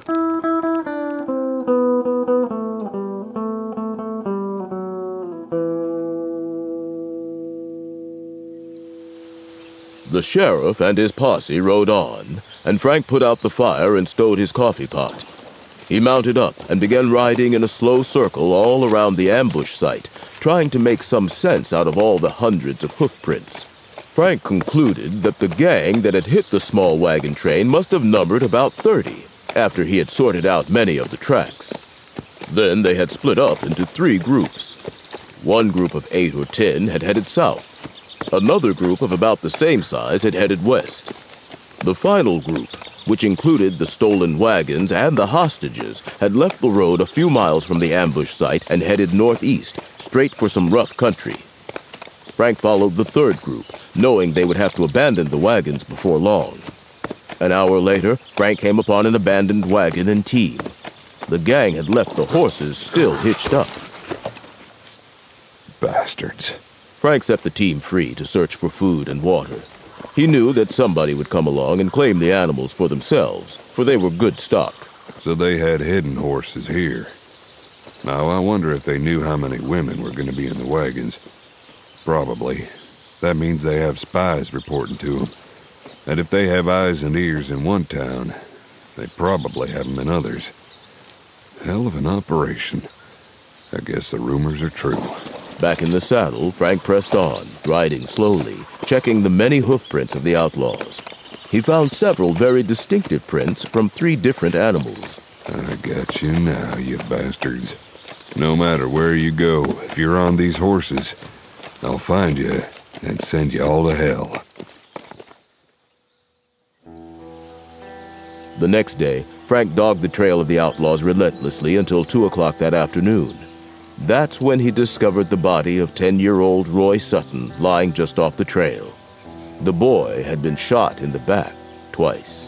The sheriff and his posse rode on, and Frank put out the fire and stowed his coffee pot. He mounted up and began riding in a slow circle all around the ambush site, trying to make some sense out of all the hundreds of hoof prints. Frank concluded that the gang that had hit the small wagon train must have numbered about thirty, after he had sorted out many of the tracks. Then they had split up into three groups. One group of eight or ten had headed south. Another group of about the same size had headed west. The final group, which included the stolen wagons and the hostages, had left the road a few miles from the ambush site and headed northeast, straight for some rough country. Frank followed the third group, knowing they would have to abandon the wagons before long. An hour later, Frank came upon an abandoned wagon and team. The gang had left the horses still hitched up. Bastards. Frank set the team free to search for food and water. He knew that somebody would come along and claim the animals for themselves, for they were good stock. So they had hidden horses here. Now I wonder if they knew how many women were going to be in the wagons. Probably. That means they have spies reporting to them. And if they have eyes and ears in one town, they probably have them in others. Hell of an operation. I guess the rumors are true. Back in the saddle, Frank pressed on, riding slowly, checking the many hoofprints of the outlaws. He found several very distinctive prints from three different animals. I got you now, you bastards. No matter where you go, if you're on these horses, I'll find you and send you all to hell. The next day, Frank dogged the trail of the outlaws relentlessly until two o'clock that afternoon. That's when he discovered the body of ten-year-old Roy Sutton lying just off the trail. The boy had been shot in the back twice.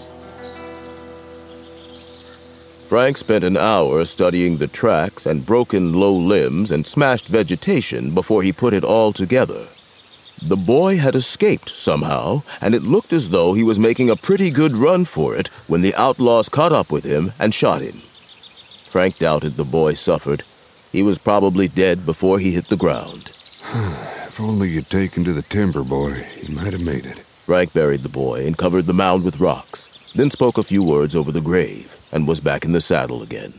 Frank spent an hour studying the tracks and broken low limbs and smashed vegetation before he put it all together. The boy had escaped somehow, and it looked as though he was making a pretty good run for it when the outlaws caught up with him and shot him. Frank doubted the boy suffered. He was probably dead before he hit the ground. If only you'd taken to the timber, boy, you might have made it. Frank buried the boy and covered the mound with rocks, then spoke a few words over the grave and was back in the saddle again.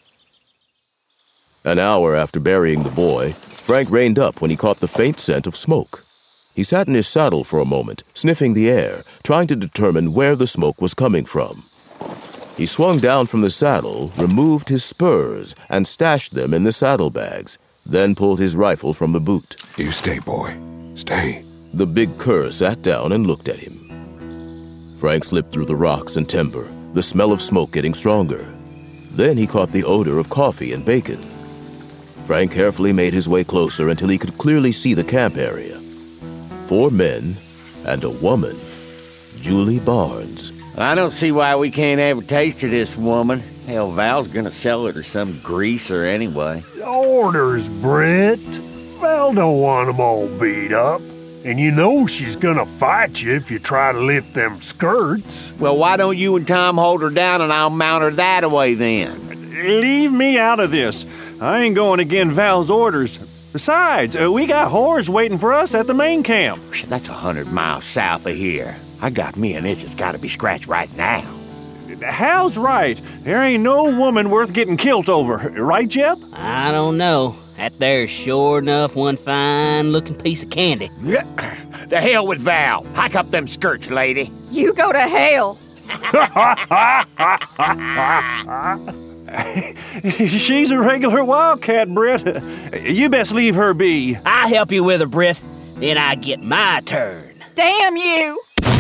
An hour after burying the boy, Frank reined up when he caught the faint scent of smoke. He sat in his saddle for a moment, sniffing the air, trying to determine where the smoke was coming from. He swung down from the saddle, removed his spurs, and stashed them in the saddlebags, then pulled his rifle from the boot. You stay, boy. Stay. The big cur sat down and looked at him. Frank slipped through the rocks and timber, the smell of smoke getting stronger. Then he caught the odor of coffee and bacon. Frank carefully made his way closer until he could clearly see the camp area. Four men and a woman. Julie Barnes. I don't see why we can't have a taste of this woman. Hell, Val's gonna sell her to some greaser anyway. Orders, Britt. Val don't want them all beat up. And you know she's gonna fight you if you try to lift them skirts. Well, why don't you and Tom hold her down and I'll mount her that away then? Leave me out of this. I ain't going against Val's orders. Besides, uh, we got whores waiting for us at the main camp. That's a hundred miles south of here. I got me an itch that's gotta be scratched right now. Hal's right. There ain't no woman worth getting killed over. Right, Jeb? I don't know. That there's sure enough one fine-looking piece of candy. The hell with Val. Hike up them skirts, lady. You go to hell. She's a regular wildcat, Britt. You best leave her be. I help you with her, Britt. Then I get my turn. Damn you!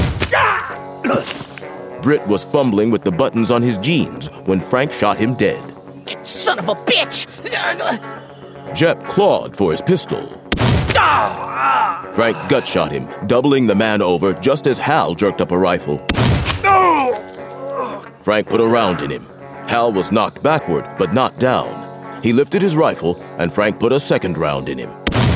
Britt was fumbling with the buttons on his jeans when Frank shot him dead. Son of a bitch! Jep clawed for his pistol. Frank gut shot him, doubling the man over just as Hal jerked up a rifle. Frank put a round in him. Hal was knocked backward, but not down. He lifted his rifle, and Frank put a second round in him.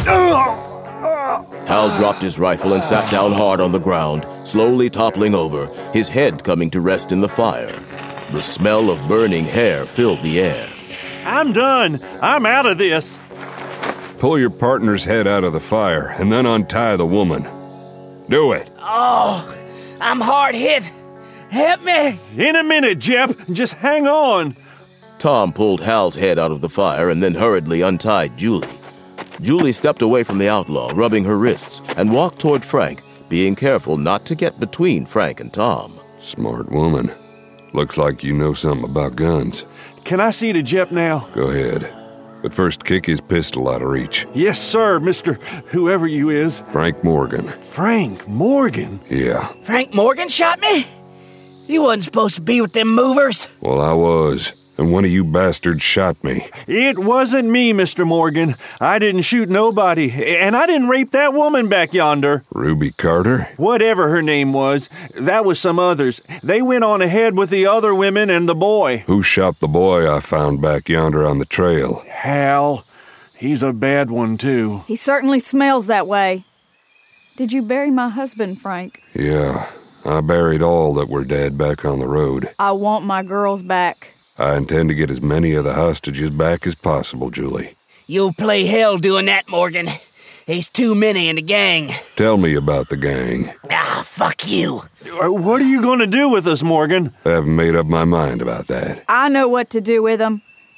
Hal dropped his rifle and sat down hard on the ground, slowly toppling over, his head coming to rest in the fire. The smell of burning hair filled the air. I'm done. I'm out of this. Pull your partner's head out of the fire, and then untie the woman. Do it. Oh, I'm hard hit. Help me. In a minute, Jep. Just hang on. Tom pulled Hal's head out of the fire and then hurriedly untied Julie. Julie stepped away from the outlaw, rubbing her wrists, and walked toward Frank, being careful not to get between Frank and Tom. Smart woman. Looks like you know something about guns. Can I see to Jep now? Go ahead. But first, kick his pistol out of reach. Yes, sir, Mister Whoever you is. Frank Morgan. Frank Morgan? Yeah. Frank Morgan shot me? You wasn't supposed to be with them movers. Well, I was. And one of you bastards shot me. It wasn't me, Mister Morgan. I didn't shoot nobody. And I didn't rape that woman back yonder. Ruby Carter? Whatever her name was. That was some others. They went on ahead with the other women and the boy. Who shot the boy I found back yonder on the trail? Hal. He's a bad one, too. He certainly smells that way. Did you bury my husband, Frank? Yeah. I buried all that were dead back on the road. I want my girls back. I intend to get as many of the hostages back as possible, Julie. You'll play hell doing that, Morgan. There's too many in the gang. Tell me about the gang. Ah, fuck you. What are you going to do with us, Morgan? I haven't made up my mind about that. I know what to do with them.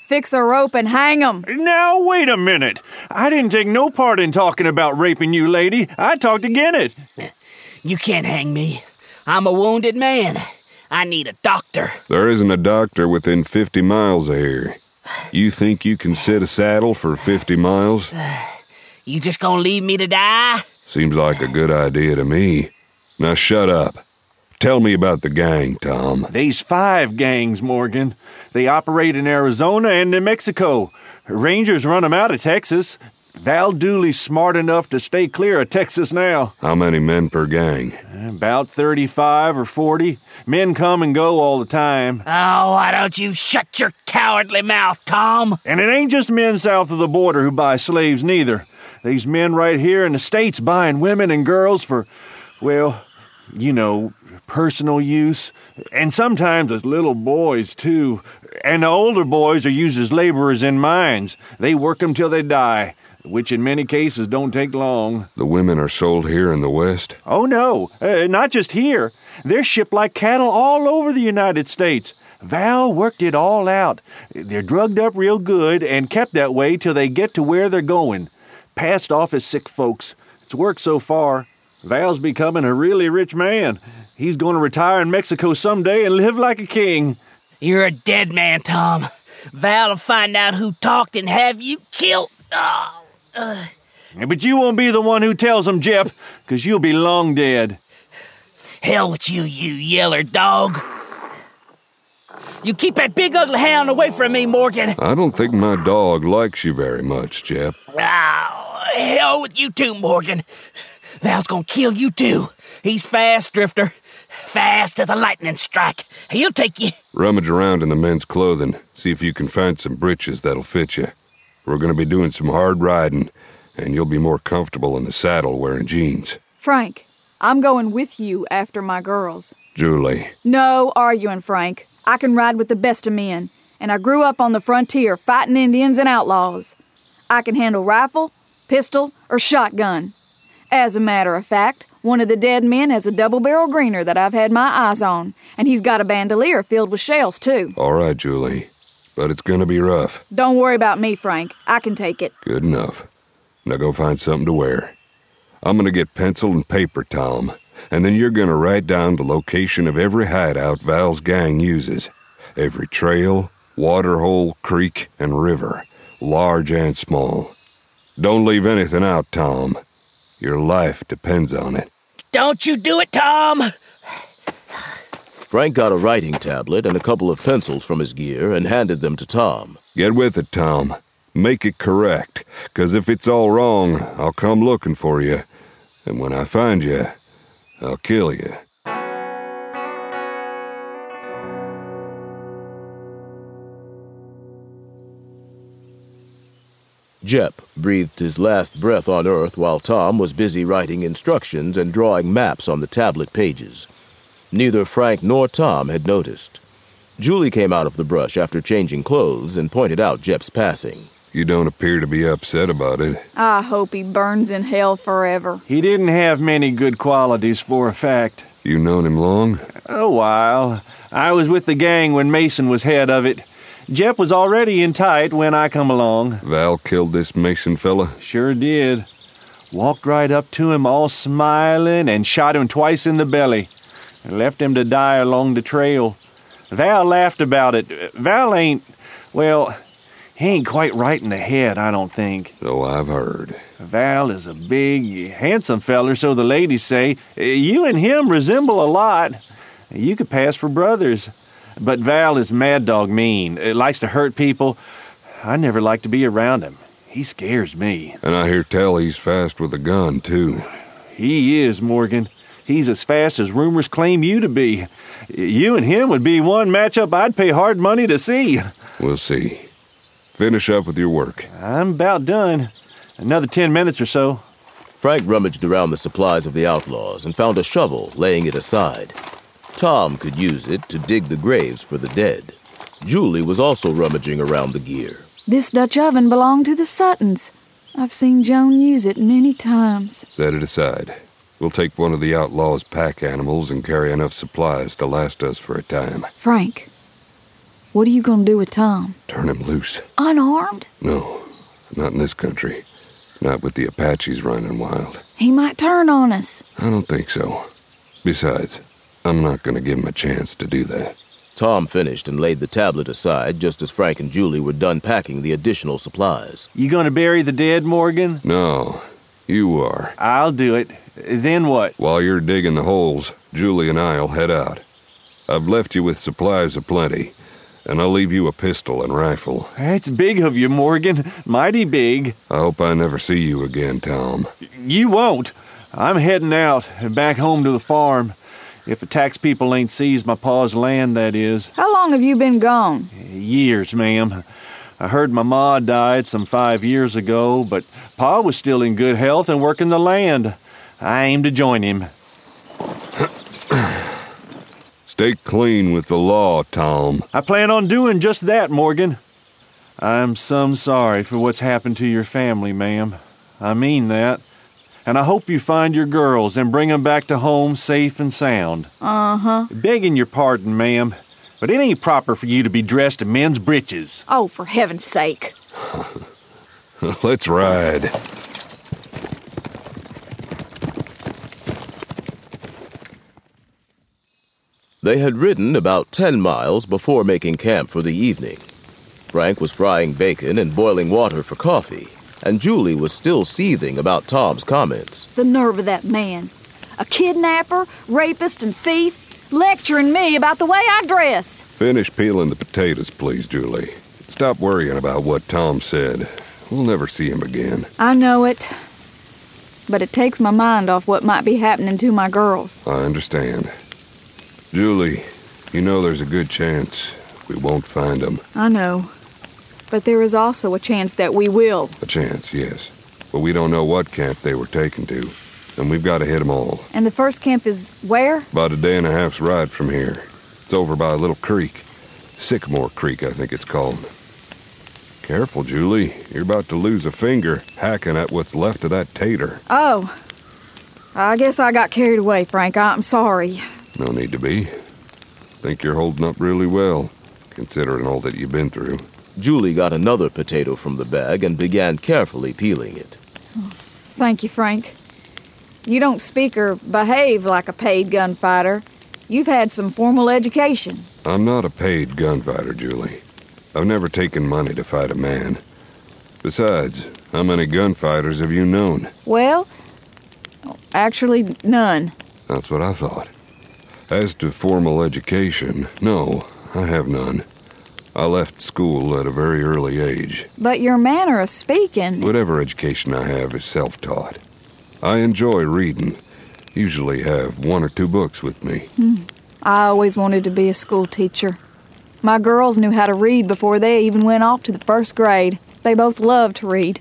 fix a rope and hang 'em. Now, wait a minute. I didn't take no part in talking about raping you, lady. I talked again it. You can't hang me. I'm a wounded man. I need a doctor. There isn't a doctor within fifty miles of here. You think you can sit a saddle for fifty miles? You just gonna leave me to die? Seems like a good idea to me. Now shut up. Tell me about the gang, Tom. They's five gangs, Morgan. They operate in Arizona and New Mexico. Rangers run 'em out of Texas. Val Dooley's smart enough to stay clear of Texas now. How many men per gang? About thirty-five or forty. Men come and go all the time. Oh, why don't you shut your cowardly mouth, Tom? And it ain't just men south of the border who buy slaves, neither. These men right here in the States buying women and girls for, well, you know, personal use. And sometimes as little boys, too. And the older boys are used as laborers in mines. They work 'em till they die, which in many cases don't take long. The women are sold here in the West? Oh, no. Uh, not just here. They're shipped like cattle all over the United States. Val worked it all out. They're drugged up real good and kept that way till they get to where they're going. Passed off as sick folks. It's worked so far. Val's becoming a really rich man. He's going to retire in Mexico someday and live like a king. You're a dead man, Tom. Val'll find out who talked and have you killed. Oh, uh. But you won't be the one who tells him, Jep, because you'll be long dead. Hell with you, you yeller dog. You keep that big ugly hound away from me, Morgan. I don't think my dog likes you very much, Jep. Oh, hell with you too, Morgan. Val's gonna kill you too. He's fast, Drifter. Fast as a lightning strike. He'll take you. Rummage around in the men's clothing. See if you can find some breeches that'll fit you. We're gonna be doing some hard riding, and you'll be more comfortable in the saddle wearing jeans. Frank, I'm going with you after my girls. Julie. No arguing, Frank. I can ride with the best of men, and I grew up on the frontier fighting Indians and outlaws. I can handle rifle, pistol, or shotgun. As a matter of fact, one of the dead men has a double-barrel greener that I've had my eyes on, and he's got a bandolier filled with shells, too. All right, Julie, but it's gonna be rough. Don't worry about me, Frank. I can take it. Good enough. Now go find something to wear. I'm gonna get pencil and paper, Tom, and then you're gonna write down the location of every hideout Val's gang uses. Every trail, waterhole, creek, and river, large and small. Don't leave anything out, Tom. Your life depends on it. Don't you do it, Tom! Frank got a writing tablet and a couple of pencils from his gear and handed them to Tom. Get with it, Tom. Make it correct, 'cause if it's all wrong, I'll come looking for you. And when I find you, I'll kill you. Jep breathed his last breath on Earth while Tom was busy writing instructions and drawing maps on the tablet pages. Neither Frank nor Tom had noticed. Julie came out of the brush after changing clothes and pointed out Jep's passing. You don't appear to be upset about it. I hope he burns in hell forever. He didn't have many good qualities, for a fact. You known him long? A while. I was with the gang when Mason was head of it. Jep was already in tight when I come along. Val killed this Mason fella? Sure did. Walked right up to him all smiling and shot him twice in the belly. And left him to die along the trail. Val laughed about it. Val ain't, well, he ain't quite right in the head, I don't think. So I've heard. Val is a big, handsome feller, so the ladies say. You and him resemble a lot. You could pass for brothers. But Val is mad dog mean. It likes to hurt people. I never like to be around him. He scares me. And I hear tell he's fast with a gun, too. He is, Morgan. He's as fast as rumors claim you to be. You and him would be one matchup I'd pay hard money to see. We'll see. Finish up with your work. I'm about done. Another ten minutes or so. Frank rummaged around the supplies of the outlaws and found a shovel, laying it aside. Tom could use it to dig the graves for the dead. Julie was also rummaging around the gear. This Dutch oven belonged to the Suttons. I've seen Joan use it many times. Set it aside. We'll take one of the outlaws' pack animals and carry enough supplies to last us for a time. Frank, What are you gonna do with Tom? Turn him loose. Unarmed? No, not in this country. Not with the Apaches running wild. He might turn on us. I don't think so. Besides, I'm not gonna give him a chance to do that. Tom finished and laid the tablet aside just as Frank and Julie were done packing the additional supplies. You gonna bury the dead, Morgan? No, you are. I'll do it. Then what? While you're digging the holes, Julie and I'll head out. I've left you with supplies aplenty, and I'll leave you a pistol and rifle. That's big of you, Morgan. Mighty big. I hope I never see you again, Tom. You won't. I'm heading out, back home to the farm. If the tax people ain't seized my pa's land, that is. How long have you been gone? Years, ma'am. I heard my ma died some five years ago, but Pa was still in good health and working the land. I aim to join him. Stay clean with the law, Tom. I plan on doing just that, Morgan. I'm some sorry for what's happened to your family, ma'am. I mean that. And I hope you find your girls and bring them back to home safe and sound. Uh-huh. Begging your pardon, ma'am, but it ain't proper for you to be dressed in men's breeches. Oh, for heaven's sake. Let's ride. They had ridden about ten miles before making camp for the evening. Frank was frying bacon and boiling water for coffee, and Julie was still seething about Tom's comments. The nerve of that man. A kidnapper, rapist, and thief, lecturing me about the way I dress. Finish peeling the potatoes, please, Julie. Stop worrying about what Tom said. We'll never see him again. I know it. But it takes my mind off what might be happening to my girls. I understand. Julie, you know there's a good chance we won't find them. I know. But there is also a chance that we will. A chance, yes. But we don't know what camp they were taken to. And we've got to hit them all. And the first camp is where? About a day and a half's ride from here. It's over by a little creek. Sycamore Creek, I think it's called. Careful, Julie. You're about to lose a finger hacking at what's left of that tater. Oh. I guess I got carried away, Frank. I'm sorry. No need to be. Think you're holding up really well, considering all that you've been through. Julie got another potato from the bag and began carefully peeling it. Thank you, Frank. You don't speak or behave like a paid gunfighter. You've had some formal education. I'm not a paid gunfighter, Julie. I've never taken money to fight a man. Besides, how many gunfighters have you known? Well, actually, none. That's what I thought. As to formal education, no, I have none. I left school at a very early age. But your manner of speaking... Whatever education I have is self-taught. I enjoy reading. Usually have one or two books with me. Hmm. I always wanted to be a school teacher. My girls knew how to read before they even went off to the first grade. They both loved to read.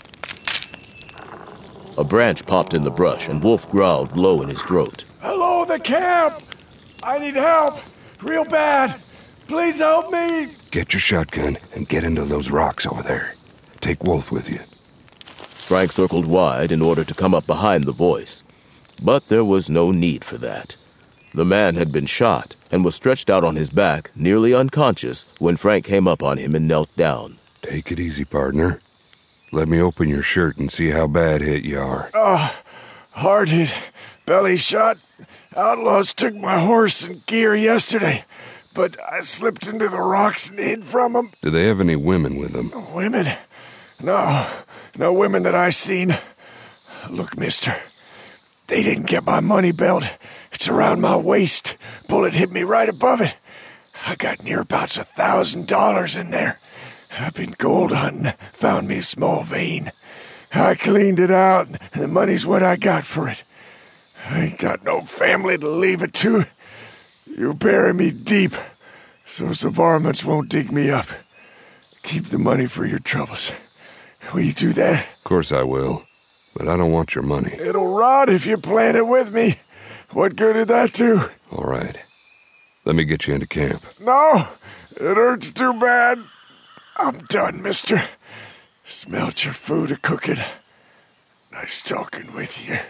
A branch popped in the brush and Wolf growled low in his throat. Hello, the camp! I need help! Real bad! Please help me! Get your shotgun and get into those rocks over there. Take Wolf with you. Frank circled wide in order to come up behind the voice. But there was no need for that. The man had been shot and was stretched out on his back, nearly unconscious, when Frank came up on him and knelt down. Take it easy, partner. Let me open your shirt and see how bad hit you are. Oh, hard hit. Belly shot. Outlaws took my horse and gear yesterday, but I slipped into the rocks and hid from them. Do they have any women with them? Women? No, no women that I seen. Look, mister, they didn't get my money belt. It's around my waist. Bullet hit me right above it. I got near about a thousand dollars in there. I've been gold hunting, found me a small vein. I cleaned it out, and the money's what I got for it. I ain't got no family to leave it to. You bury me deep, so the varmints won't dig me up. Keep the money for your troubles. Will you do that? Of course I will, but I don't want your money. It'll rot if you plant it with me. What good did that do? All right. Let me get you into camp. No, it hurts too bad. I'm done, mister. Smelt your food and cooking. Nice talking with you.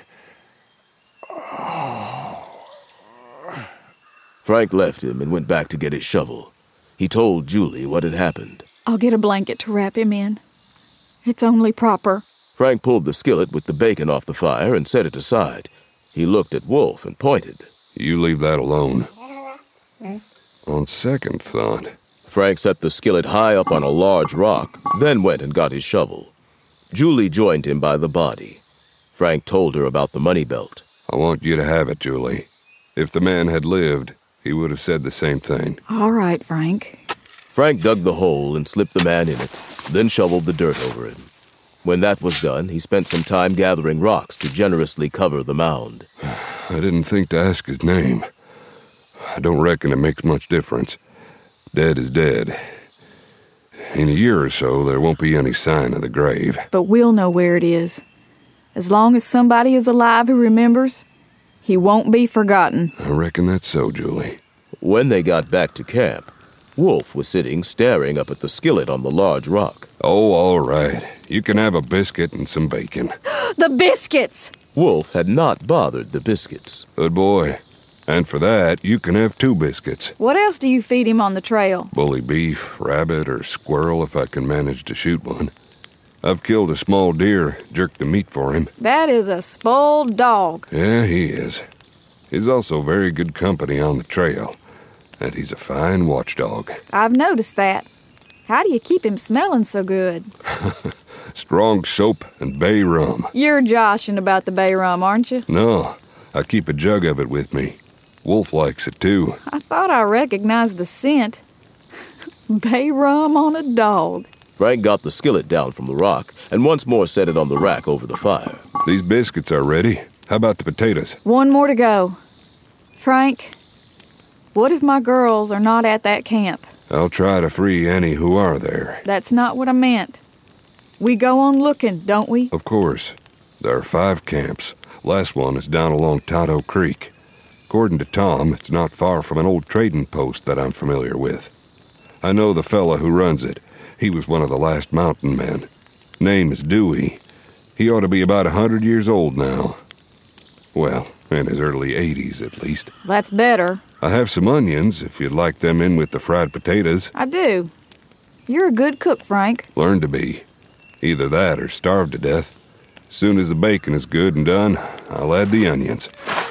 Oh. Frank left him and went back to get his shovel. He told Julie what had happened. I'll get a blanket to wrap him in. It's only proper. Frank pulled the skillet with the bacon off the fire and set it aside. He looked at Wolf and pointed. You leave that alone. On second thought... Frank set the skillet high up on a large rock, then went and got his shovel. Julie joined him by the body. Frank told her about the money belt. I want you to have it, Julie. If the man had lived, he would have said the same thing. All right, Frank. Frank dug the hole and slipped the man in it, then shoveled the dirt over him. When that was done, he spent some time gathering rocks to generously cover the mound. I didn't think to ask his name. I don't reckon it makes much difference. Dead is dead. In a year or so, there won't be any sign of the grave. But we'll know where it is. As long as somebody is alive who remembers, he won't be forgotten. I reckon that's so, Julie. When they got back to camp, Wolf was sitting staring up at the skillet on the large rock. Oh, all right. You can have a biscuit and some bacon. The biscuits! Wolf had not bothered the biscuits. Good boy. And for that, you can have two biscuits. What else do you feed him on the trail? Bully beef, rabbit, or squirrel if I can manage to shoot one. I've killed a small deer, jerked the meat for him. That is a spoiled dog. Yeah, he is. He's also very good company on the trail. And he's a fine watchdog. I've noticed that. How do you keep him smelling so good? Strong soap and bay rum. You're joshing about the bay rum, aren't you? No, I keep a jug of it with me. Wolf likes it, too. I thought I recognized the scent. Bay rum on a dog. Frank got the skillet down from the rock and once more set it on the rack over the fire. These biscuits are ready. How about the potatoes? One more to go. Frank, what if my girls are not at that camp? I'll try to free any who are there. That's not what I meant. We go on looking, don't we? Of course. There are five camps. Last one is down along Tonto Creek. According to Tom, it's not far from an old trading post that I'm familiar with. I know the fella who runs it. He was one of the last mountain men. Name is Dewey. He ought to be about a hundred years old now. Well, in his early eighties, at least. That's better. I have some onions, if you'd like them in with the fried potatoes. I do. You're a good cook, Frank. Learn to be. Either that or starve to death. As soon as the bacon is good and done, I'll add the onions.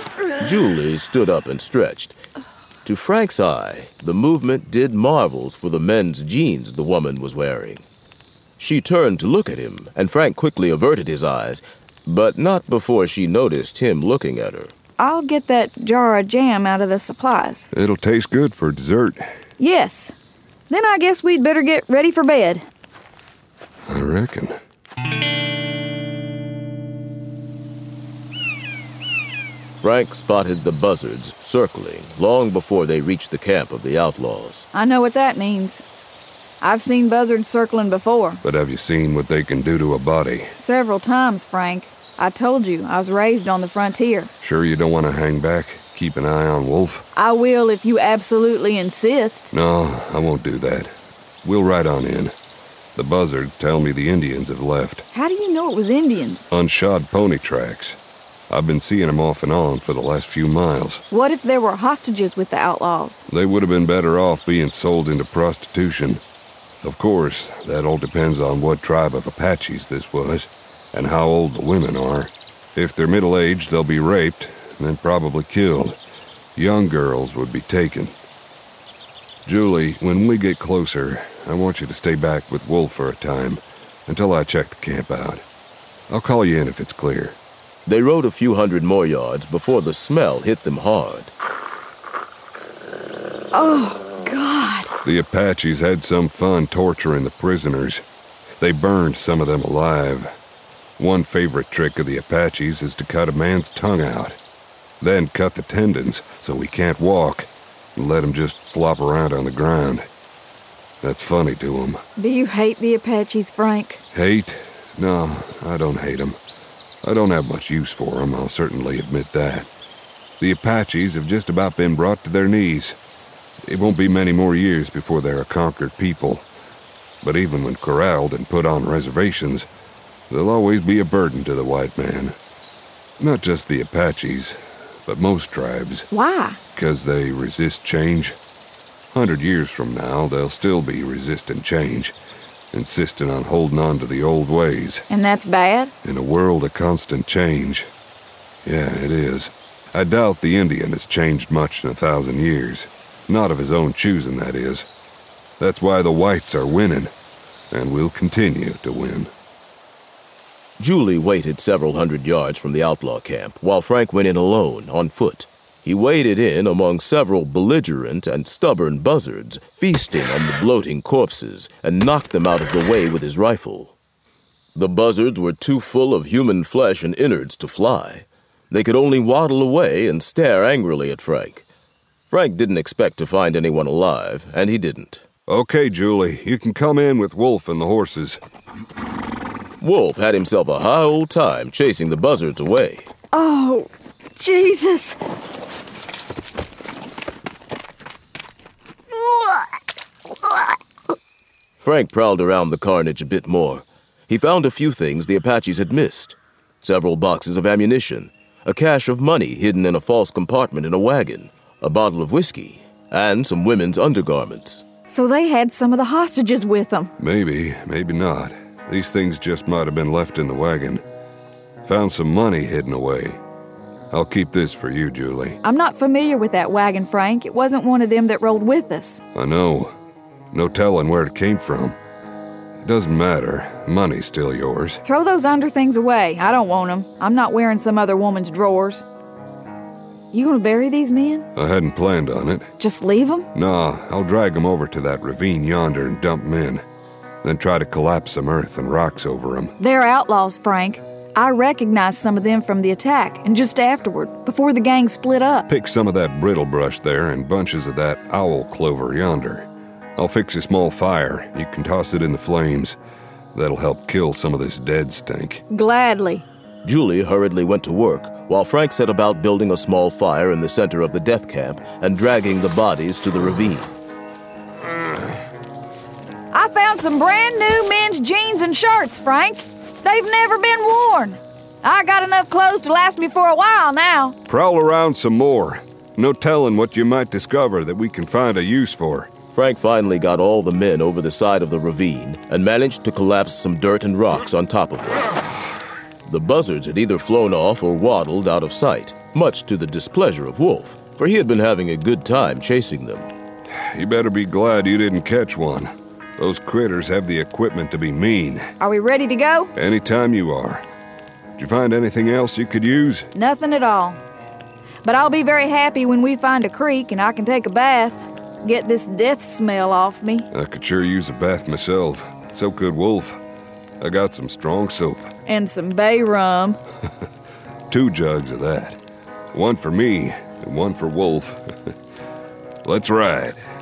Julie stood up and stretched. To Frank's eye, the movement did marvels for the men's jeans the woman was wearing. She turned to look at him, and Frank quickly averted his eyes, but not before she noticed him looking at her. I'll get that jar of jam out of the supplies. It'll taste good for dessert. Yes. Then I guess we'd better get ready for bed. I reckon. Frank spotted the buzzards circling long before they reached the camp of the outlaws. I know what that means. I've seen buzzards circling before. But have you seen what they can do to a body? Several times, Frank. I told you, I was raised on the frontier. Sure you don't want to hang back? Keep an eye on Wolf? I will if you absolutely insist. No, I won't do that. We'll ride on in. The buzzards tell me the Indians have left. How do you know it was Indians? Unshod pony tracks. I've been seeing them off and on for the last few miles. What if there were hostages with the outlaws? They would have been better off being sold into prostitution. Of course, that all depends on what tribe of Apaches this was, and how old the women are. If they're middle-aged, they'll be raped, and then probably killed. Young girls would be taken. Julie, when we get closer, I want you to stay back with Wolf for a time, until I check the camp out. I'll call you in if it's clear. They rode a few hundred more yards before the smell hit them hard. Oh, God. The Apaches had some fun torturing the prisoners. They burned some of them alive. One favorite trick of the Apaches is to cut a man's tongue out, then cut the tendons so he can't walk, and let him just flop around on the ground. That's funny to them. Do you hate the Apaches, Frank? Hate? No, I don't hate them. I don't have much use for them, I'll certainly admit that. The Apaches have just about been brought to their knees. It won't be many more years before they're a conquered people. But even when corralled and put on reservations, they'll always be a burden to the white man. Not just the Apaches, but most tribes. Why? Because they resist change. Hundred years from now, they'll still be resisting change, insisting on holding on to the old ways. And that's bad? In a world of constant change. Yeah, it is. I doubt the Indian has changed much in a thousand years. Not of his own choosing, that is. That's why the whites are winning, and will continue to win. Julie waited several hundred yards from the outlaw camp, while Frank went in alone, on foot. He waded in among several belligerent and stubborn buzzards, feasting on the bloating corpses, and knocked them out of the way with his rifle. The buzzards were too full of human flesh and innards to fly. They could only waddle away and stare angrily at Frank. Frank didn't expect to find anyone alive, and he didn't. Okay, Julie, you can come in with Wolf and the horses. Wolf had himself a high old time chasing the buzzards away. Oh, Jesus! Frank prowled around the carnage a bit more. He found a few things the Apaches had missed. Several boxes of ammunition, a cache of money hidden in a false compartment in a wagon, a bottle of whiskey, and some women's undergarments. So they had some of the hostages with them. Maybe, maybe not. These things just might have been left in the wagon. Found some money hidden away. I'll keep this for you, Julie. I'm not familiar with that wagon, Frank. It wasn't one of them that rode with us. I know. No telling where it came from. It doesn't matter. Money's still yours. Throw those under things away. I don't want them. I'm not wearing some other woman's drawers. You gonna bury these men? I hadn't planned on it. Just leave them? Nah, I'll drag them over to that ravine yonder and dump them in. Then try to collapse some earth and rocks over them. They're outlaws, Frank. I recognized some of them from the attack, and just afterward, before the gang split up. Pick some of that brittle brush there and bunches of that owl clover yonder. I'll fix a small fire. You can toss it in the flames. That'll help kill some of this dead stink. Gladly. Julie hurriedly went to work, while Frank set about building a small fire in the center of the death camp and dragging the bodies to the ravine. I found some brand new men's jeans and shirts, Frank. They've never been worn. I got enough clothes to last me for a while now. Prowl around some more. No telling what you might discover that we can find a use for. Frank finally got all the men over the side of the ravine and managed to collapse some dirt and rocks on top of them. The buzzards had either flown off or waddled out of sight, much to the displeasure of Wolf, for he had been having a good time chasing them. You better be glad you didn't catch one. Those critters have the equipment to be mean. Are we ready to go? Anytime you are. Did you find anything else you could use? Nothing at all. But I'll be very happy when we find a creek and I can take a bath. Get this death smell off me. I could sure use a bath myself. So could Wolf. I got some strong soap. And some bay rum. Two jugs of that. One for me and one for Wolf. Let's ride.